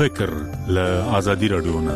فکر له آزادي رادیو نه.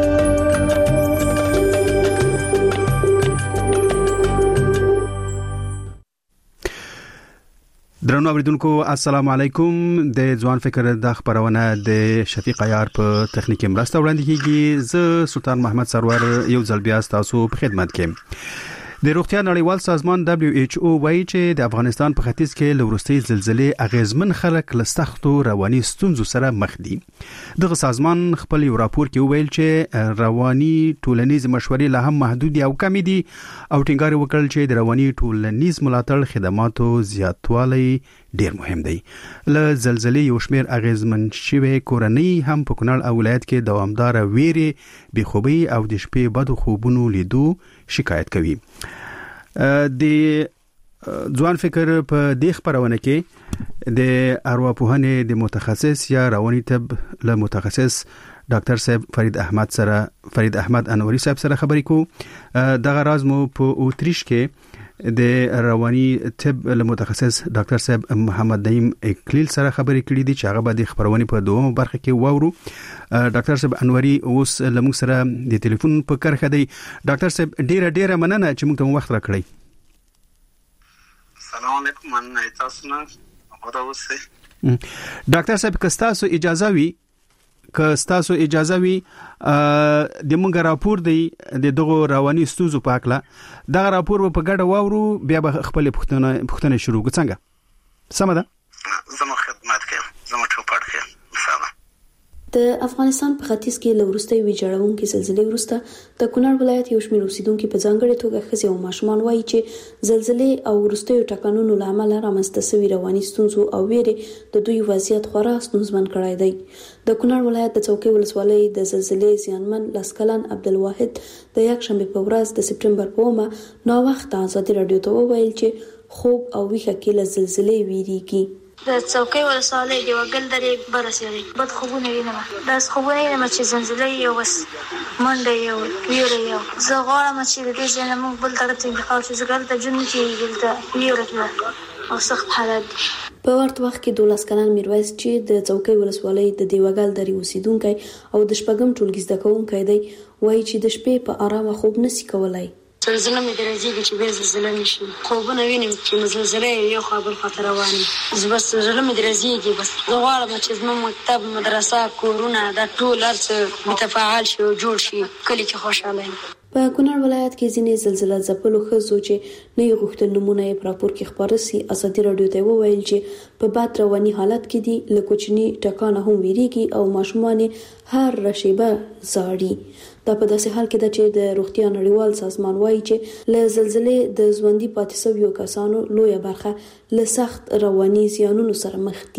درنو اوریدونکو السلام علیکم. د ځوان فکر د خبرونه د شفیق عیار په تخنیکی مرسته وړاندې کیږي. زه سلطان محمد سرور یو ځل بیا تاسو په خدمت کې. د روغتیا نړیوال سازمان WHO وایي چې د افغانستان په ختیځ کې لورستي زلزلې اغیزمن خلک له سختو رواني ستونزو سره مخ دي. دغه سازمان خپل یو راپور کې ویل چې رواني ټولنیز مشورې له هم محدود او کم دي او ټینګار وکړل چې د رواني ټولنیز ملاتړ خدماتو زیاتوالی ډیر مهم دی. له زلزلې یو شمېر اغیزمن شوی کورنۍ هم په کونړ او ولایت کې دوامدار ویري بېخوبي او د شپې بدو خوبونو لیدو شکایت کوي. د ځوان فکر په دې خبرونه کې د ارواپوهنې د متخصص یا رواني طب له متخصص ډاکټر صاحب فرید احمد انوري صاحب سره خبرې کوو. دغه راز مو په اوتریش کې د رواني طب له متخصص ډاکټر صاحب محمد نعیم اکلیل سره خبرې کړې دي چې هغه به د خبرونه په دومره برخه کې وورو. ډاکټر صاحب انوري اوس لموږ سره د ټلیفون په کرخه دی. ډاکټر صاحب ډیره مننه چې موږ ته وخت راکړی. السلام علیکم. مننه تاسو نه غوډه اوسئ. ډاکټر صاحب کستاسو اجازه وي د مونږ راپور دی د دغه رواني ستونزو په اړه. دا راپور په ګډه واورو بیا به خپل پوښتنه شروع کړو. څنګه سم ده؟ زموږ خدمت کې زموږ چوپړ کې مثلا د افغانستان په ختیځ کې لورستي ویجاړونکې زلزلې وروسته د کونړ ولایت یو شمېر اوسیدونکو په ځانګړي توګه ښځې او ماشومان وایي چې زلزلې او وروستیو ټکانونو له امله رامنځته شوي رواني ستونزو او ویرې د دوی وضعیت خورا ستونزمن کړی دی. د کونړ ولایت د څوکۍ ولسوالۍ د زلزلې زیانمن لسکلن عبدالواحد د یکشنبه په ورځ د سپټمبر په 9 نو وخت آزادي رادیو ته وویل چې خوب او ویښه کې له زلزلې ویریږي. د څوکۍ ولسوالۍ د وګل درې برسېږي بد خوبونه وینم. دا خوبونه وینم چې زلزلې یو بس منډه یو ویره یو. زه غواړم چې د دې ځای موږ بل طرف ته انتقال شو. زه ګرځم جون کې دلته ویره او سخت حالت. په ورته وخت کې 12 کلن میرویس چې د څوکۍ ولسوالۍ د دیوګل درې اوسیدونکی او د شپږم ټولګي زده کوونکی دی وایي چې د شپې په آرامه خوب نشي کولای. زلزله مې درځي چې به زلزله نشي. خوبونه وینم چې زلزله یو خبر خطر رواني. بس زلزله مې درځي بس زه غواړم چې زموږ مکتب مدرسه کورونه د ټول هرڅه متفاعل شي او جوړ شي. کلی کې خوشاله یم. په کونړ ولایت کې ځینې زلزله ځپلو ښځو چې نه یې غوښتل نومونه یې په راپور کې خپاره سي ازادي راډیو ته وویل چې په بد رواني حالت کې دي. له کوچني ټکانه هم ویریږي او ماشومان هر شیبه زاړي. دا په داسې حال کې ده چې د روغتیا نړیوال سازمان وایي چې له زلزلې د ژوندي پاتې شویو کسانو لویه برخه له سخت رواني زیانونو سره مخ دي.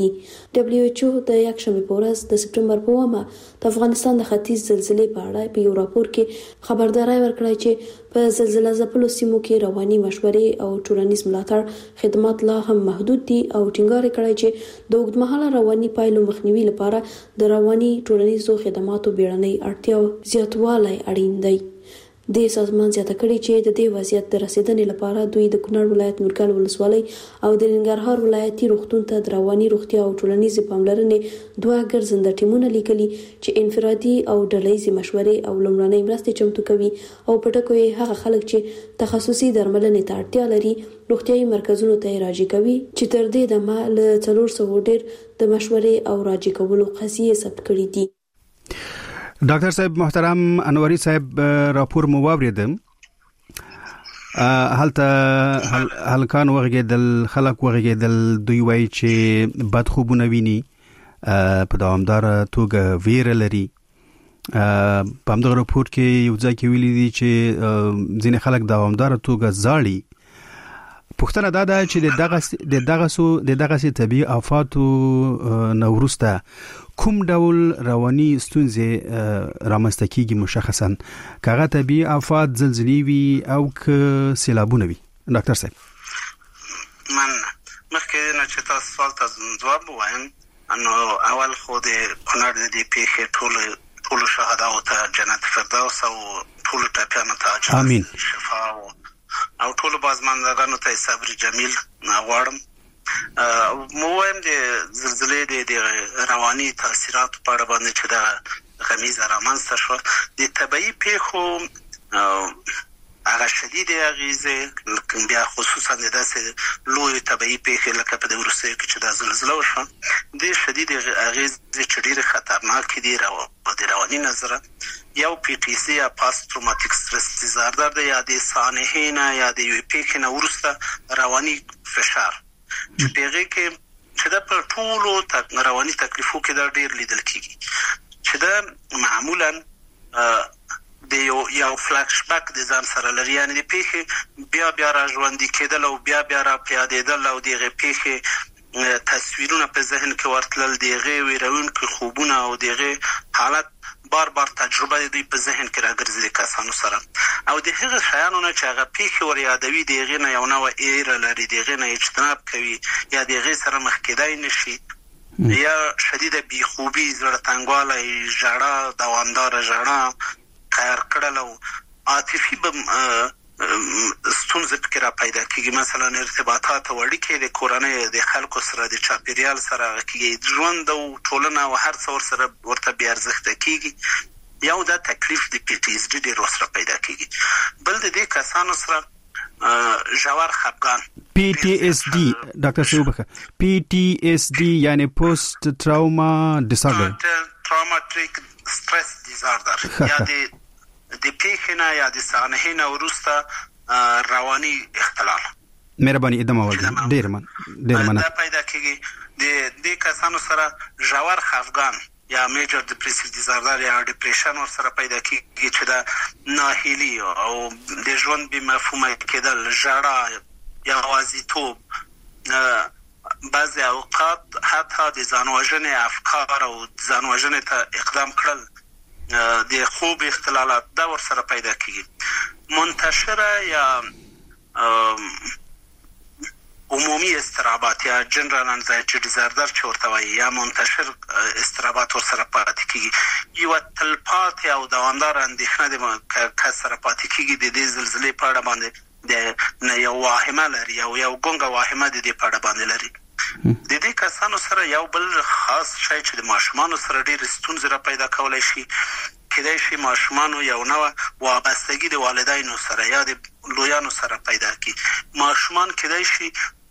WHO د یکشنبه په ورځ د سپټمبر په 9 د افغانستان د ختیځ زلزلې په اړه په یو راپور کې خبرداري ورکړه چې په زلزلہ ځپلو سیمو کې رواني مشورې او ټولنیز ملاتړ خدمات لا هم محدود دي او ټینګار کړی چې د اوږدمهاله رواني پایلو مخنیوي لپاره د رواني ټولنیزو خدماتو بیړنۍ اړتیا زیاتوالی اړین دی. د سازمان زیاته کړي چې د دې وضعیت د رسیدنې لپاره دوی د کونړ ولایت نورګل ولسوالۍ او د ننګرهار ولایتي روغتون ته د رواني روغتیا او ټولنیزې پاملرنې 2 ګرځنده ټیمونه لیکلي چې انفرادي او ډلهیزې مشورې او لومړنۍ مرستې چمتو کوي او په ټکو یې هغه خلک چې تخصصي درملنې ته اړتیا لري روغتیايي مرکزونو ته راجع کوي چې تر دې دمه له 400 ډیر د مشورې او راجع کولو قضیې ثبت کړي دي. ډاکټر صاحب محترم انوري صاحب راپور مو واوریدم. هلکان وغږېدل خلک وغږېدل دوی وایي چې بد خوبونه ویني په دوامدار توګه ویره لري. په همدغه راپور کې یو ځای کې ویلي دي چې ځینې خلک دوامدار توګه زاړي. پوښتنه دا ده چې د دغه طبیعي آفاتو نه وروسته کوم ډول رواني ستونزې رامنځته کیږي مشخصا کاغه طبیعي آفات زلزلې وي او ک سیلابونه وي. ډاکټر صاحب من مخکې نه چې تاسو سوال ته جواب وایم انو اول خو د کونړ د دې پیښې ټول شهداو ته جنت فردوس او ټول ټاپیانو ته امين شفا او ټول بازماندګانو ته صبر جمیل غواړم مو وایم د زلزلې د رواني تاثیرات په اړه باندې چې دا غمیزه رامنځته شو د طبيعي پیښو هغه شدید اغیزه لکه بیا خصوصا د داسې لوی طبيعي پیښې لکه په د روسیې کې چې د زلزلې وشو د شدید اغیزه چې ډیره خطرناک دي د رواني نظر یو PTSD یا پاست تروماتیک استرس دیزاردر د یا د سانحې نه یا د یو پیښې نه ورسته رواني فشار چې پیغه کې چې د په ټولو رواني تکلیفو کې دا ډیر لیدل کیږي چې دا معمولا د یو فلاش بک د ځان سره لري یعنی د پیښې بیا را ژوندۍ کېدل او بیا را پیادېدل او دغه پیښې تصویرونه په ذهن کې ورتلل دغه ویرونکو خوبونه او دغه حالت بار تجربه دی په ذهن کې راګرځي کسانو سره او د هغه شیانو نه چې هغه پیښې ور یادوي دغه نه یو نوع ایره لري دغه نه اجتناب کوي یا دغه سره مخ کېدای نشي یا شدیده بیخوبي زړه تنګوالی ژړا دوامدار ژړا خیر کړل او عاطفي ستونزې پکې را پیدا کیږي مثلا ارتباطات او اړیکې د کورنۍ د خلکو سره د چاپیریال سره کیږي ژوند او ټولنه او هر څور سره ورته بیا ارزښت کیږي یو دا تکلیف د PTSD ډیر سره پیدا کیږي بل د دې کسانو سره ژور خپګان PTSD ډاکټر صاحب PTSD یعنی پوست ټراوما ډیسارډر ټراماتیک سترس دیزاردر یا د پیښې نه یا د سانحې نه وروسته رواني اختلال مهرباني ادامه وکړئ ډیر مننه دا پیدا کیږي د دې کسانو سره ژور خفګان یا میجر ډیپریسیو دیزاردر یا ډیپریشن ور سره پیدا کیږي چې دا ناهیلي او د ژوند به مفهوم کېدل ژړا یا یوازیتوب بعضی اوقات حتی د ځانوژنې افکار او ځانوژنې ته اقدام کړل د خوب اختلالات دا ور سره پیدا کیږي منتشره یا عمومی اضطرابات یا جنرال انزایټي ډیزاردر چې ورته وایي یا منتشر اضطرابات ور سره پاتې کیږي یو تلپاتې او دوامدار اندېښنه د کس سره پاتې کیږي د دې زلزلې په اړه باندې د نه یو واهمه لري او یو ګونګه واهمه د دې په اړه باندې لري د دې کسانو سره یو بل خاص شی چې د ماشومان سره ډېر ستونزې را پیدا کولای شي کېدای شي ماشومان یو نوع وابستګي د والدینو سره یا د لویانو سره پیدا کی ماشومان کېدای شي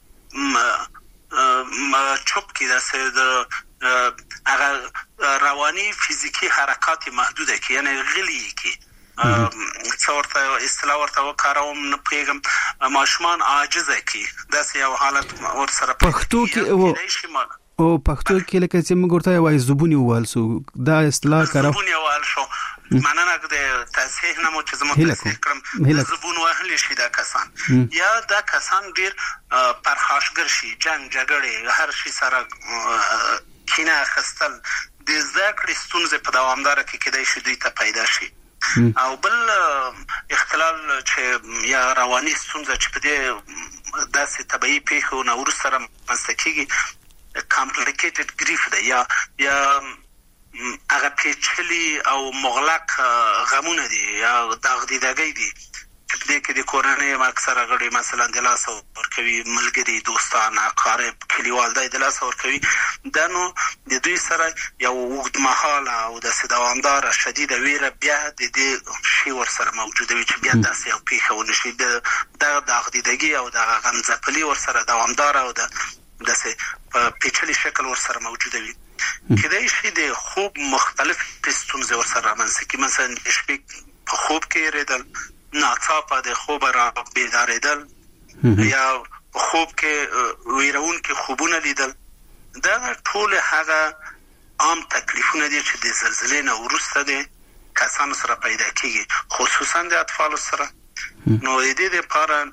چوپ کې د هغه رواني فزیکی حرکات محدوده کی یعنی غلی کی څورته اصطلاح ورته وکاروم نه پیغام ماشومان عاجزه کی داسې یو حالت ور سره پښتو کې او پښتو کې لکه چې موږ ورته وایي زبونی والسو دا اصطلاح کارو زبونی والشو مننه د تصحیح نه مو چې زموږ تصحیح کړم زبون وهل شي دا کسان یا دا کسان ډیر پرخاشګر شي جنگ جګړه هر شي سره کینه خستل د ذکر ستونزې په دوامدار کې کېدای شي دوی ته پیدا شي او بل اختلال چې یا رواني ستونزه چې په دې داسې طبيعي پیښو نه ورسره مستکیږي complicated grief ده یا هغه پیچلي او مغلق غمونه دي یا دغدیدګي دي چې دې کې د کورنۍ اکثره غړي مثلا د لاس ورکوي ملګري دوستان اقارب کلیوال د لاس ورکوي دا نو د دوی سره یو وخت مهاله او د دوامدار شدید ویره بیا د دې شی ور سره موجوده وي چې بیا داسې یو پیښه ونشي د دغدیدګي او د غمزپلي ور سره دوامدار او داسې په پیچلي شکل ور سره موجوده وي کېدای شي د خوب مختلف ستونزې ور سره رامنځته کړي مثلا د شپې په خوب کې ریدل ناڅاپه د خوب را بیدارېدل یا په خوب کې ویرونکي خوبونه لیدل دا ټول هغه عام تکلیفونه دي چې د زلزلې نه وروسته د کسانو سره پیدا کیږي خصوصا د اطفالو سره نو د دې لپاره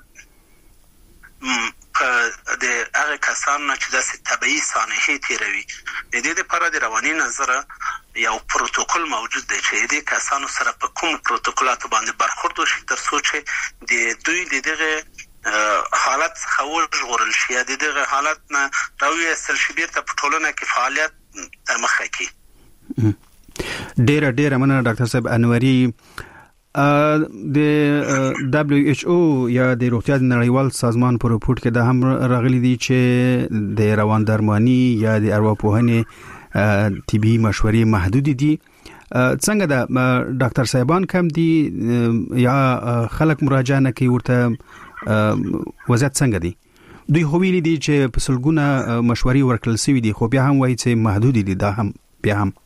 د هغه کسانو چې داسې طبيعي سانحې تیروي د دې لپاره د رواني نظر یو پروتوکول موجود دی چې د کسانو سره په کوم پروتوکولاتو باندې برخورد وشي تر څو چې د دوی دغه حالت څخه وژغورل شي د دغه حالت نه راوېستل شي بیرته په ټولنه کې فعالیت تر مخه کړي ډېر مننه ډاکټر صاحب انوري د WHO یا د روغتیا نړیوال سازمان په رپورت کې دا هم راغلي دي چې د روان درمانی یا د ارواپوهنې طبي مشورې محدود دي. څنګه دا ډاکټر صاحبان کم دي یا خلک مراجعه نه کوي ورته وضعیت څنګه دي؟ دوی خو ویلي دي چې په سلګونه مشورې ورکړل شوې دي خو بیا هم وایي چې محدود دي. دا هم بیا هم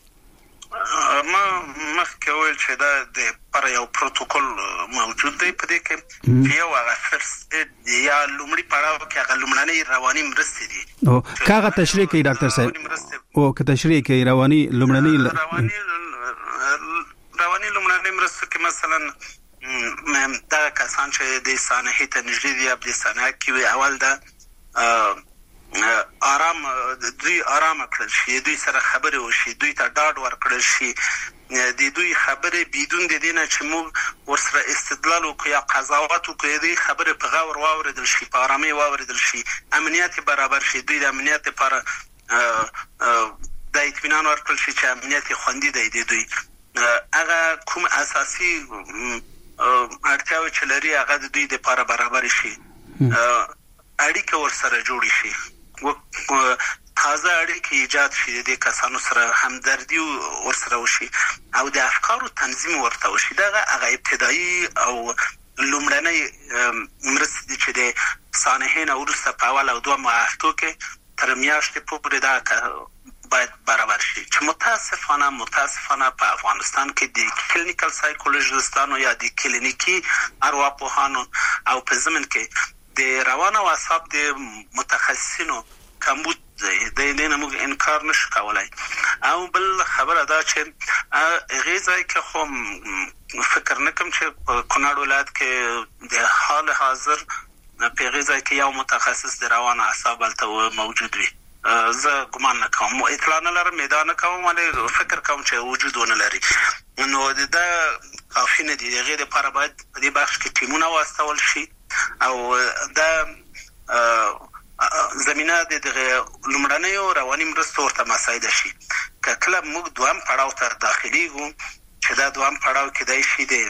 کول چې دا د پر یو پروتوکول موجود دی په دې کې یو هغه فرست یا لومړی پړاو کې هغه لومړنۍ رواني مرستې دي. او کاغه تشریح کوي ډاکټر صاحب او که تشریح کوي رواني لومړنۍ لومړنۍ مرستې کې مثلا دا کسان چې د سانحې ته نږدې دي په سانحه کې اول دا دوی آرام کړل شي، دوی سره خبرې وشي، دوی ته ډاډ ورکړل شي، د دوی خبرې بدون د دې نه چې موږ ورسره استدلال وکړو یا قضاوت وکړو، دوی خبرې په غور واوریدل شي، په آرامۍ واوریدل شي، امنیت برابر شي، دوی د امنیت لپاره د اطمینان ورکړل شي چې امنیت خوندي دی. د دوی هغه کوم اساسي اړتیاوې چې لري هغه د دوی لپاره برابر شي، اړیکه ورسره جوړ شي، تازه اړیکې ایجاد شي، د کسانو سره همدردي ورسره وشي او د افکارو تنظیم ورته وشي. دا هغه ابتدایي او لومړنۍ مرستې دي چې د سانحې نه وروسته په اول او دوه هفتو کې تر میاشتې پورې دا باید برابر شي. چې متاسفانه په افغانستان کې د کلینیکل سایکولوژیستانو یا د کلینیکي ارواپوهانو او په ضمن کې د روان او اعصاب د متخصصینو کمبود دی، د دې نه موږ انکار نشو کولای. او بل خبره دا چې غیزای کې خو فکر نکم چې په کونړ ولایت کې د حال حاضر په غیزای کې یو متخصص د روان اعصاب الته موجود وي. زه ګمان نه کوم، اطلاع نه لرم، میدان نه کوم، ولی فکر کوم چې وجود ونه لري. نو دا کافي نه دي. هغې لپاره باید په دې بخش کې ټیمونه واستول شي او دا زمينه د لومړنیو رواني مرستو ورته مساعده شي. کله موږ دوام پړاو تر داخليږو چې دا دوام پړاو کې دای شي د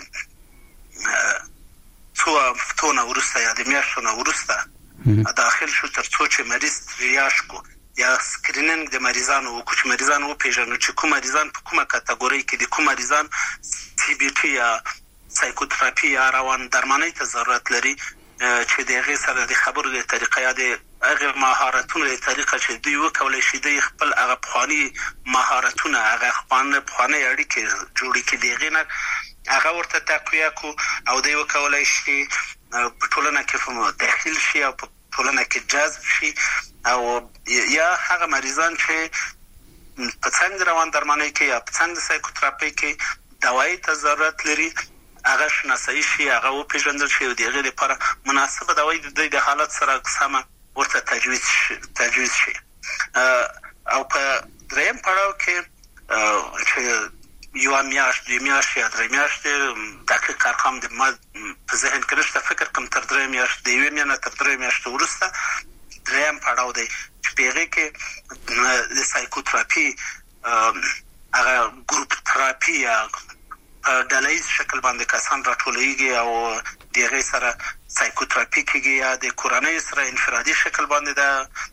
څو هفتو نه وروسته یا د میاشتو نه وروسته داخل شو تر څو چې مریض ریاش کو یا سکرینینګ د مریضانو وکړو چې مریضان وپېژنو چې کوم مریضان په کومه کټګوري کې دي، کوم مریضان سی بي ټي یا سایکوتراپي یا روان درمانۍ ته ضرورت لري چې د هغې سره د خبرو د طریقه یا د هغې مهارتونو د طریقه چې دوی وکولی شي د خپل هغه پخواني مهارتونه، هغه پخوانۍ اړیکې جوړې کړي، د هغې نه هغه ورته تقویه کړو او دوی وکولی شي په ټولنه کې داخل شي او په ټولنه کې جذب شي. او یا هغه مریضان چې په څنګ روان درمانۍ کې یا په څنګ سایکوتراپي کې دوایي ته ضرورت لري هغه شناسایی شي، هغه وپېژندل شي او د هغې لپاره مناسبه دوایي د دوی د حالت سره سمه ورته تجویز شي. او په دریم پړاو کې چې یو میاشت، دوی میاشتې یا درې میاشتې دقیق ارقام د ما په ذهن کې نشته، فکر کوم تر درې میاشتې، د یوې میاشتې تر درې میاشتې وروسته دریم پړاو دی چې په هغې کې د سایکوتراپي هغه ګروپ تراپي یا ډلهیز شکل باندې کسان راټولېږي او د هغې سره سایکوتراپي کېږي یا د کورنۍ سره انفرادي شکل باندې د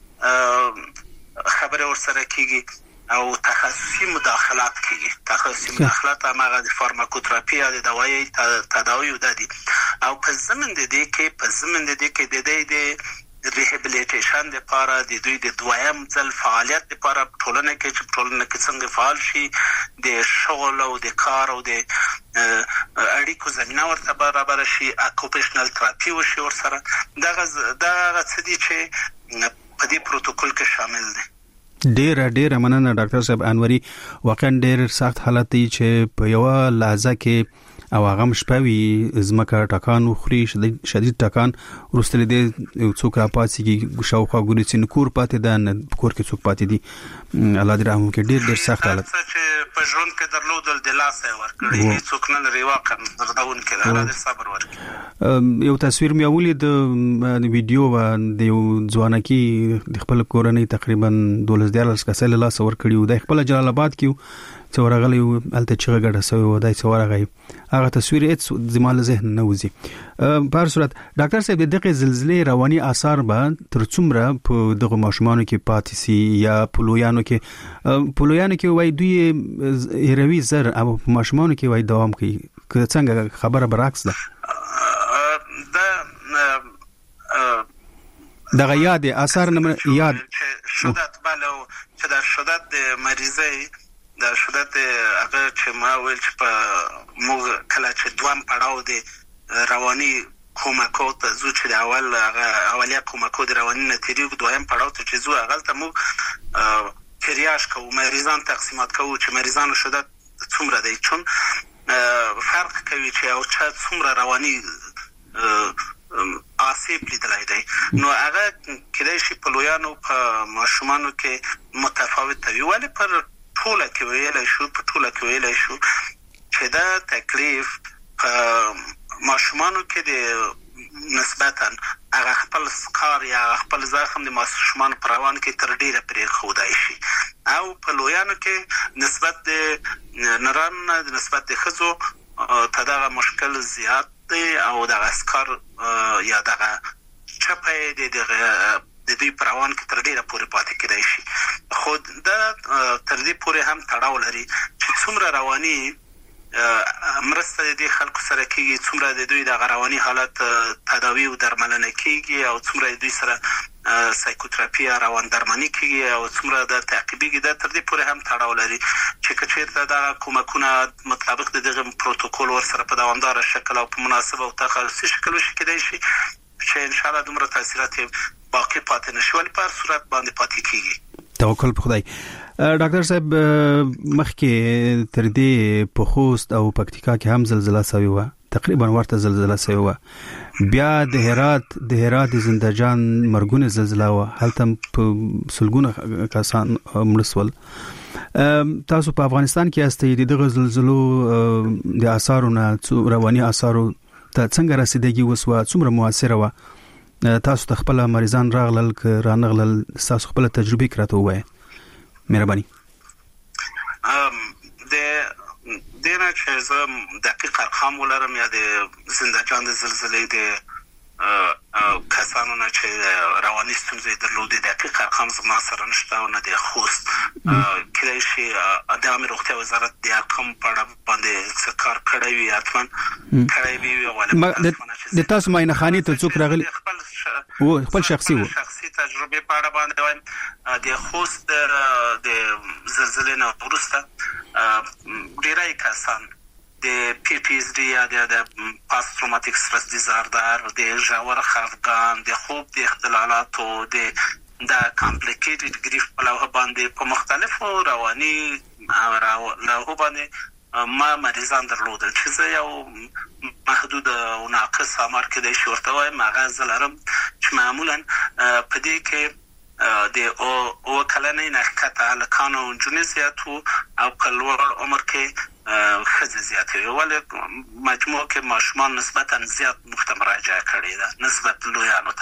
خبرې ورسره کېږي او تخصصي مداخلات کېږي. تخصصي مداخلات هماغه د فارماکوتراپي یا د دوایي تداویو ده دي. او په ضمن د دې کې د دوی د ریهابلیټیشن لپاره د دوی د دویم ځل فعالیت لپاره ټولنه کې څنګه فعال شي، د شغل او د کار او د اړیکو زمینه ورته برابر شي، اکوپیشنل تراپي وشي ورسره. دغه څه دي چې په دې پروتوکول کې شامل دي. ډېر مننه ډاکټر صاحب انوري. واقعا ډېر سخت حالت دی چې په یو لحظه کې او هغه مشپوي زمکه ټکان وخوري، شدید ټکان ورستل دي، څوک را پاتېږي شاوخوا ګوري چې نکور پاتې ده، نه کور کې څوک پاتې دي. الله دې رحم وکړي. ډېر سخت حالت چې په ژوند کې درلودل د لاسه ورکړي، څوک نه لري واقعا دردونکې ده. الله دې صبر ورکړي. یو تصویر مې ولید د ویډیو د یو ځوانکی د خپل کورنۍ تقریبا 12 کسه له لاس ور کړیو، د خپل جلال آباد کې چې ورغلی الته چې غړډه سوی و دای چې ورغی هغه تصویر هیڅ زمال ذهن نه وځي. په هر صورت ډاکټر صاحب دغه زلزلې رواني آثار به تر څومره په دغه ماشومانو کې پاتې سي یا پلویانو کې وای دوی هروي زر او ماشومانو کې وای دوام کوي که څنګه خبره برعکس ده دغه یاد آثار نه یاد شدت بلو چې د شدت د مریضي د شدت هغه چې ما ویل چې په موږ کله چې دوام پړاو دي رواني کومکو ته زو چې د اولیا کومکو د رواني نتیجه دویم پړاو ته چې زو هغه ته موږ تریاج کوو مریضان تقسیمات کوو چې مریضانو شدت څومره دی چون فرق کوي چې او چا څومره رواني آسیب لیدلای دی نو هغه کله شي په لویانو په ماشومانو کې متفاوت وي ولی پر ټوله کې ویل شو چې دا تکلیف ماشومانو کې د نسبتاً هغه خپل سکار یا خپل زخم د ماشومان پر روان کې تر ډیره پرې خودای شي او په لویانو کې نسبت د نران د نسبت د خزو تدغه مشکل زیات دی او د اسکار یا دغه چپه د دوی پروان کې تر ډیره پورې پاتې کېدای شي خود دا تر دې پورې هم تړاو لري چې څومره رواني مرسته د خلکو سره کېږي څومره د دوی د رواني حالت تداوی او درملنه کېږي او څومره دوی سره سایکوتراپي روان درمانی کېږي او څومره د تعقیبي د تر دې پورې هم تړاو لري چې کچېرته د کومکونه مطابق دغه پروتوکول ور سره په دوامدار شکل او په مناسب او تخصصي شکل وشي کېدای شي چې ان شاء الله دومره تاثیرات باقی پاتې نشي ولې په صورت باندې پاتې کېږي توکل په خدای. ډاکټر صاحب مخکې تر دې په خوست او پکتیکا کې هم زلزلہ شوی و تقریبا ورته زلزلہ شوی و بیا د هرات زندجان مرګونه زلزلہ و هلته په سلګونه کسان مړسول. تاسو په افغانستان کې استئ دغه زلزلو د آثارونه رواني آثارو ته څنګه رسیدګي وسوه څومره موثره و تاسو ته خپل مریضان راغلل ک رانغلل تاسو خپل تجربه کراته وای مهرباني دینه چې زه دقیق ارقام ولرم یا د زندجان د زلزلې د کسانو نه چې رواني ستونزې درلودې دقیق ارقام زما سره نشته او نه د خوست کله چې د عامه روغتیا وزارت د ارقام په اړه باندې کار کړی وي اتمن کړی وي ولې د تاسو ماینه خاني ته څوک راغلی خپل شخصي تجربه په اړه باندې وایم د خوست د زلزلې نه وروسته ډیری کسان د پی پی اس ډي یا د پاست تروماتیک استرس ډیزاردر د ژور خفګان د خوب د اختلالاتو د کمپلیکیټډ گریف په لوه باندې په مختلفو رواني لوه باندې ما مریضان درلودل چې زه یو محدود او ناقص امر کې د شورته وایم مغز لرم چې معمولا په دې کې د او کلنې نخکته الکانو جنسیاتو او کلور عمر کې خزه زیاته ولې مجموع کې ماشومان نسبتا زیات مراجعه کړي ده نسبت لویانو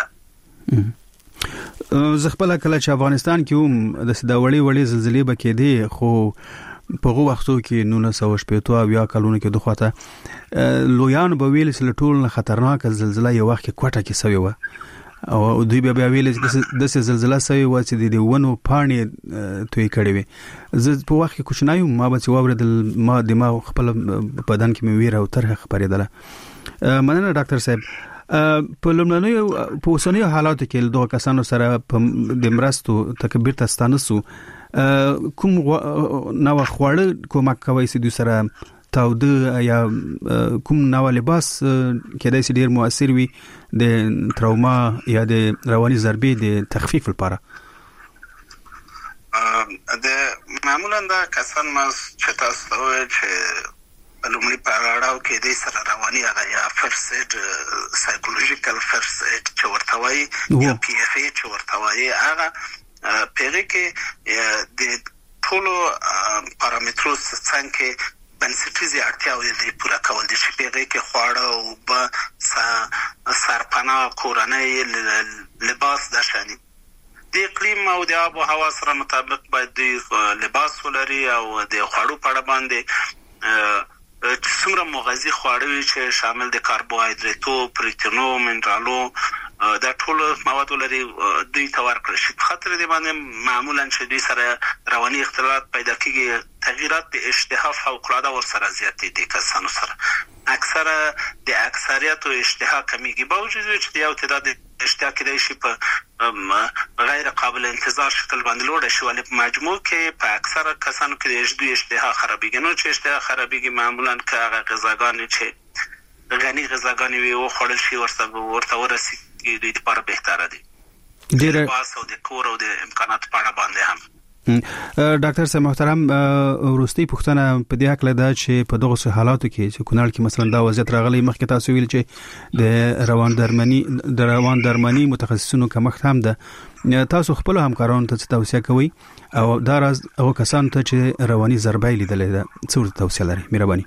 ته. زه خپل کله چې افغانستان کې هم د وړي زلزلې بکېدې خو په هغه وختو کې 1980 او یا کلونو کې دغه لویان به ویل چې ټول خطرناک زلزلہ یو وخت کې کوټه کې سوی و او دوی به ویل چې د زلزلہ سوی و چې د ونو پانی توی کړي وي زه په وخت کې کوښنایم ما به چې واوریدل ما دماغ خپل بدن کې مې ویره او ترخه خبرېدله. مننه ډاکټر صاحب په لومړنیو په اوسنیو حالاتو کې دوه کسانو سره د مرستو تکبیر تستانسو کوم نو خواړه کومک کوي چې دوی سره تاوده یا کوم نو لباس کېدای شي ډیر مؤثر وي د تروما یا د رواني ضربې د تخفیف لپاره. د معمولا دا کسان ما چې تاسو ته چې لومړی پاراډاو کې د سره رواني هغه یا فرست ایډ سایکولوژیکل فرست ایډ چې ورته وایي یا پی اف ای چې ورته وایي هغه پیغه کې د ټولو پارامترو څنګه بنسټیزي اړتیاوې د پوره کول دي چې پیغه کې خواړه او به سرپناه کورنۍ لباس داشتنی د اقلیم او د آب و هوا سره مطابق باید د لباس ولري او د خوړو په اړه باندې څومره مغذي خواړه وي چې شامل د کاربوهایدریتو، پروتینو، منرالو دا ټول مواد ولري دوی ته ورکړل شي. په خاطر دې باندې معمولا چې دوی سره رواني اختلالات پیدا کېږي، تغییرات د اشتها فوق‌العاده ورسره زیاتې دي کسانو سره. اکثره د اکثریت اشتها کمیږي، باوجود چې د یو تعداد اشتها کېدای شي په غیر قابل انتظار شکل باندې لوړ شي، ولی په مجموع کې په اکثره کسانو کې د اشتها خرابېږي. نو چې اشتها خرابېږي معمولا که هغه غذاګانې چې غني غذاګانې وي وخوړل شي ورته ورسېږي، دوی لپاره بهتره دي. د لباس او د کور او د امکاناتو په اړه باندې هم. ډاکټر صاحب محترم، وروستي پوښتنه په دې حق ده چې په دغه حالاتو کې چې کونړ کې مثلا دا وضعیت راغلی، مخکې تاسو ویل چې د روان درماني متخصصینو کمښت هم ده، تاسو خپل همکارانو ته توصیه کوئ او دا راز هغه کسانو ته چې رواني ضربه لیدلې ده څه توصیه لري؟ مهرباني.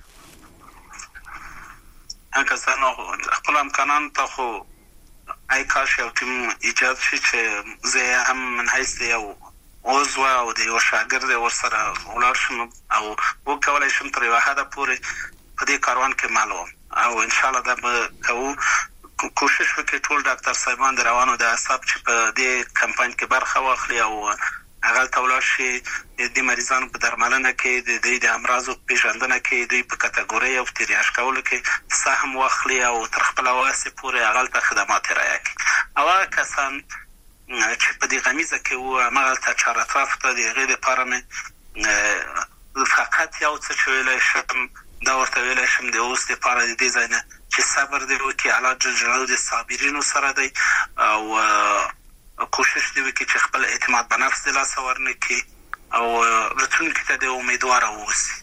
کسانو خپل همکارانو ته خو ای کاش یو ټیم ایجاد شي چې زه هم من حیث یو عضو او د یو شاګرد ورسره ولاړ شم او وکولای شم تر یو حده پورې په دې کاروان کې معلوم او ان شاء الله دا به کوو. کوشش وکړي ټول ډاکټر صاحبان د روانو د اعصاب چې په دې کمپاین کې برخه واخلي او هغه ته ولاړ شي د مریضانو په درملنه کې، د دوی د امراضو پیژندنه کې، دوی په کټګورۍ او تریاج کولو کې سهم واخلي او تر خپل واسه پورې هغه ته خدمات رایه کړي. او کسان چې په دې غمیزه کې وو هغه ته چار اطراف ته د غیر لپاره مې فقط یو څه چې ویلی شم دا ورته ویلی شم د اوس لپاره د دې ځای نه چې صبر دې وکړي، الله جل جلاله د صابرینو سره دی او کوشش دې وکړي چې خپل اعتماد په نفس د لاسه ورنکړي او راتلونکي ته د امیدواره واوسي.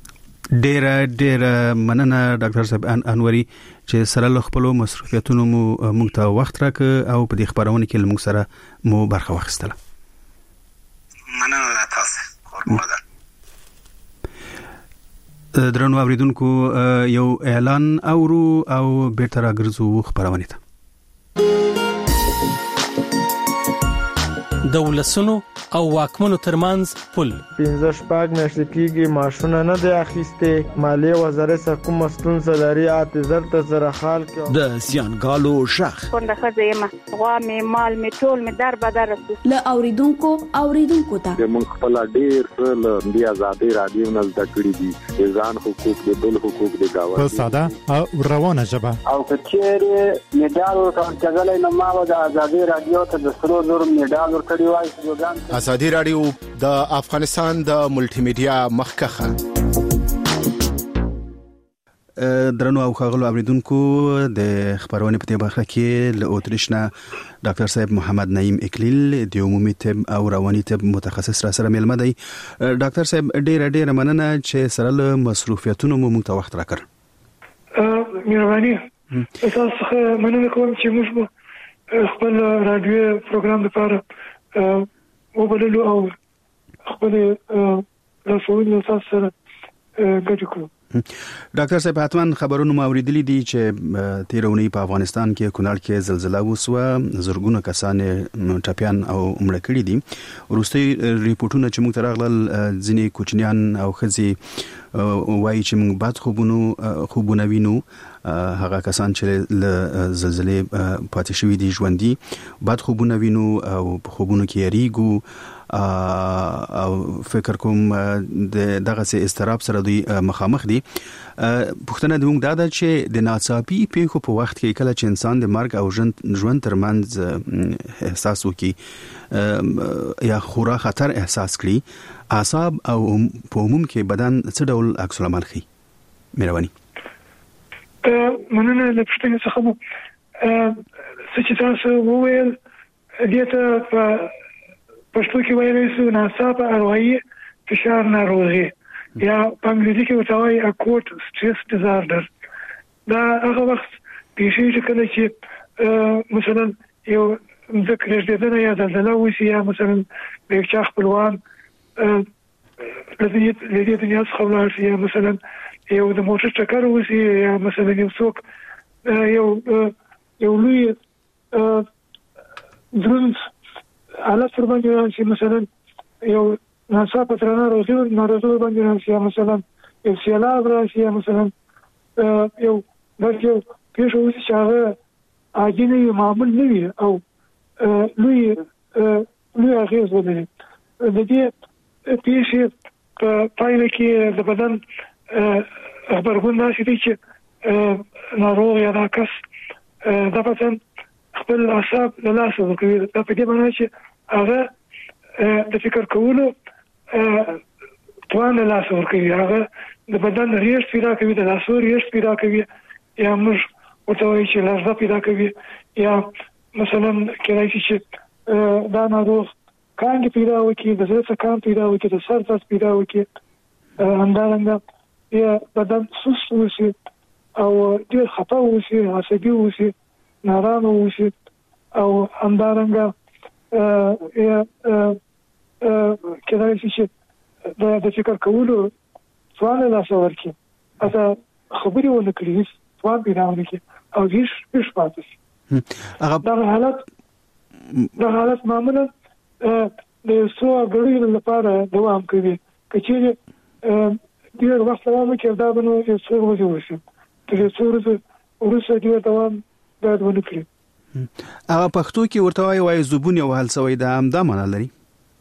ډېره مننه ډاکټر صاحب انوري چې سره له خپلو مصروفیتونو مو موږ ته وخت راکړ او په دې خبرونه کې موږ سره مو برخه واخیستله. مننه له تاسو. درنو اوریدونکو، یو اعلان اورو او بیرته راګرځو خبرونه ته. د ولسونو او واکمنو ترمنځ پل 15 میاشتې کېږي ماشونه نه دی اخیسته، مالیه وزارت سره کوم ستونزه لري، اعتذار ته سره حال کې د سیانګالو شخ څنګه خځه غوا می مال می ټول می در بدر له اوریدونکو ته موږ خپل ډیر څه د آزادۍ رادیو نه زده کړی دي، ځان حقوق د بل حقوق د گاونډي په ساده او روانه ژبه او کچېره میډال ورکړل نو ما د آزادۍ رادیو ته د سرو زر میډال ورکړی وای. آزادۍ رادیو د افغانستان د ملټي میډیا مخکخه. درنو او ښاغلو اوریدونکو، د خبرونه په دې برخه کې له اتریشنا ډاکټر صاحب محمد نعیم اکلیل د عمومي طب او رواني طب متخصص را سره ملمه دی. ډاکټر صاحب ډېر مننه چې سره له مصروفیتونو مو موږ ته وخت راکړ. مهرباني تاسو مننه کوم چې موږ خپل رادیو پروګرام لپاره وبللو او خپل رسول تاسو سره ګډ کړو. ډاکټر صاحب حتما خبرونه مو اوریدلي دي چې تیرونی په افغانستان کې کونړ کې زلزلہ وسوه، زرګونه کسان ټپيان او مړه کړي دي. وروستي ریپورتونه چې موږ ته راغلل ځینې کوچنیان او ښځې وایي چې موږ بعد خوبونه وینو، هغه کسان چې له زلزلې پاتې شوي دي ژوندي بعد خوبونه وینو او په خوبونو کې یریږو او فکر کوم دغه سه استراب سره دوی مخامخ دي. پښتنه د موږ دا چې د ناڅاپي پیښو په وخت کې کله چې انسان د مرګ او ژوند ترمنځ احساس وکي یا خورا خطر احساس کړي، اعصاب او په عموم کې بدن څه ډول عکس العمل ښيي؟ مهرباني. مننه له پښتنې څخه مو چې تاسو وویل دې ته په پښتو کې وایي چې ناڅاپه اروایي فشار ناروغي یا په انګلیسي کې ورته وایي اکوټ سټریس ډیزارډر. دا هغه وخت پیښیږي چې کله چې مثلا یو ذکر رژدنه یا زلزله وشي یا مثلا د چا خپلوان لدې دنیا څخه ولاړ شي یا مثلا یو د موټر ټکر وشي یا مثلا یو څوک یو لوی دروند حالت پر باندې راشي، مثلا یو ناڅاپه ترانه ناروغي باندې راشي، مثلا یو سیلاب راشي، مثلا یو دغه پیښه وشي چې هغه عادي نه وي، معمول نه وي او لوی اغېز ولري. د دې پیښې په پایله کې د بدن غبرګون داسې دی چې ناروغ یا ناکس د بدن خپل اعصاب له لاسه ورکوي. دا په دې معنی چې هغه د فکر کولو توان له لاسه ورکوي، هغه د بدن ریښ پیدا کوي، د لاسو ریښ پیدا کوي، یا موږ ورته وایي چې لړزه پیدا کوي، یا مثلا کېدای شي چې دا ناروغ کانګې پیدا وکړي، د زړه څخکان پیدا وکړي، د سر درد پیدا وکړي، همدارنګه یا بدن سست وشي او ډېر خفه وشي، عصبي وشي، نارامه وشي، او همدارنګه کېدای شي چې د فکر کولو توان له لاسه ورکړي، حتی خبرې ونه کړي، هېڅ توان پیدا ونه کړي او هېڅ پاتې شي. دغه حالت معمولا د یو څو غړیو لپاره دوام کوي. که چېرې ډېر وخت دوام وکړي دا به نو یو څو ورځې وشي، تر یو څو ورځې وروسته ډېر دوام باید ونه کړي. هغه پښتو کې ورته وایي زبون یو حل سوی دا همدا معنا لري؟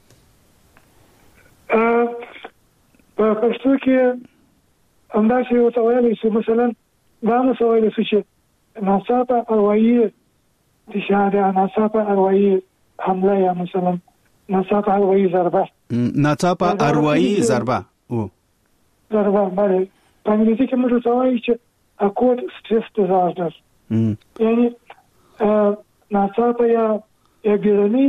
په پښتو کې همداسې ورته ویلی شي، مثلا دا هم ورته ویلی شي چې ناڅاپه اروایي فشار یا ناڅاپه اروایي حمله یا مثلا ناڅاپه اروایي ضربه. ناڅاپه اروایي ضربه بله. په انګلیسي کې موږ ورته وایي چې acute stress disaster، یعنی ناڅاپه یا بیړني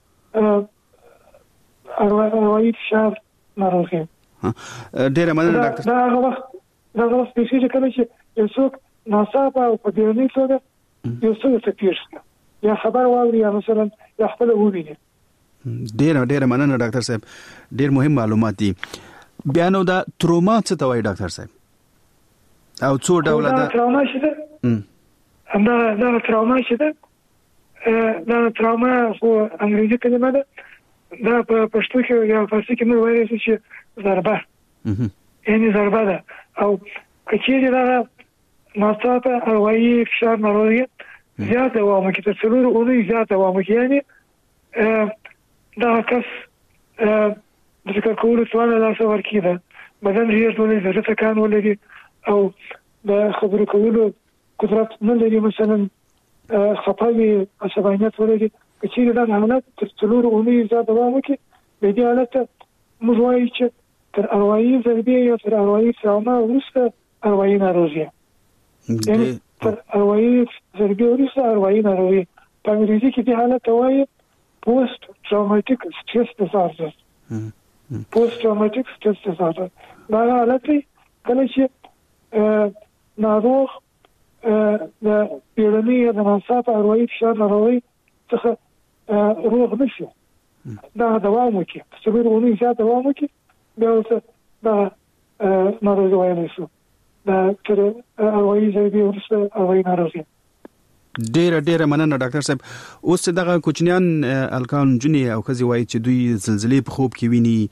اروایي فشار ناروغي. ډېره مننه ډاکټر. دا هغه وخت پیښې چې کله چې یو څوک ناڅاپه او په بیړني توګه یو څه ورته پېښ شي، یا خبر واوري، یا مثلا یا خپله وویني. ډېره مننه ډاکټر صاحب، ډېر مهم معلومات دي. بیا نو دا تروما څه ته وایي ډاکټر صاحب، او څو ډوله ده؟ تروما چې ده دا تروما چې ده دا تروما خو انګریزي کلمه ده، دا په پښتو کې یا فارسي کې موږ وایو چې ضربه، یعنی ضربه ده. او که چېرې دغه ناڅاپه اروایي فشار ناروغي زیات دوام وکړي، تر 4 اونۍ زیات دوام وکړي، یعنی دغه کس د فکر کولو توان له لاسه ورکړي، ده بدن ریښ ولري، د زړه څکان ولري، او د خبرو کولو قدرت نه لري، مثلا خفه وي، عصبانیت ولري. که چېرې دغه حالت تر 4 اونۍ زیات دوام وکړي، د دې حالت ته موږ وایو چې تر اروایي ضربې یا تر اروایي تروما وروسته اروایي ناروغي، یعنی تر اروایي ضربې وروسته اروایي ناروغي. په انګریزي کې دې حالت ته وایي post traumatic stress disorder. post traumatic stress disorder دا حالت دی کله چې ناروغ د بیړني یا د ناڅاپه اروایي فشار ناروغي څخه روغ نشي، دا دوام وکړي، 4 اونۍ زیات دوام وکړي، بیا ورته دا ناروغي ویلی شو، دا تر اروایي ضربې وروسته اروایي ناروغي. ډېره مننه ډاکټر صاحب. اوس دغه کوچنیان الکان جنې او ښځې وایي چې دوی زلزلې په خوب کې ویني،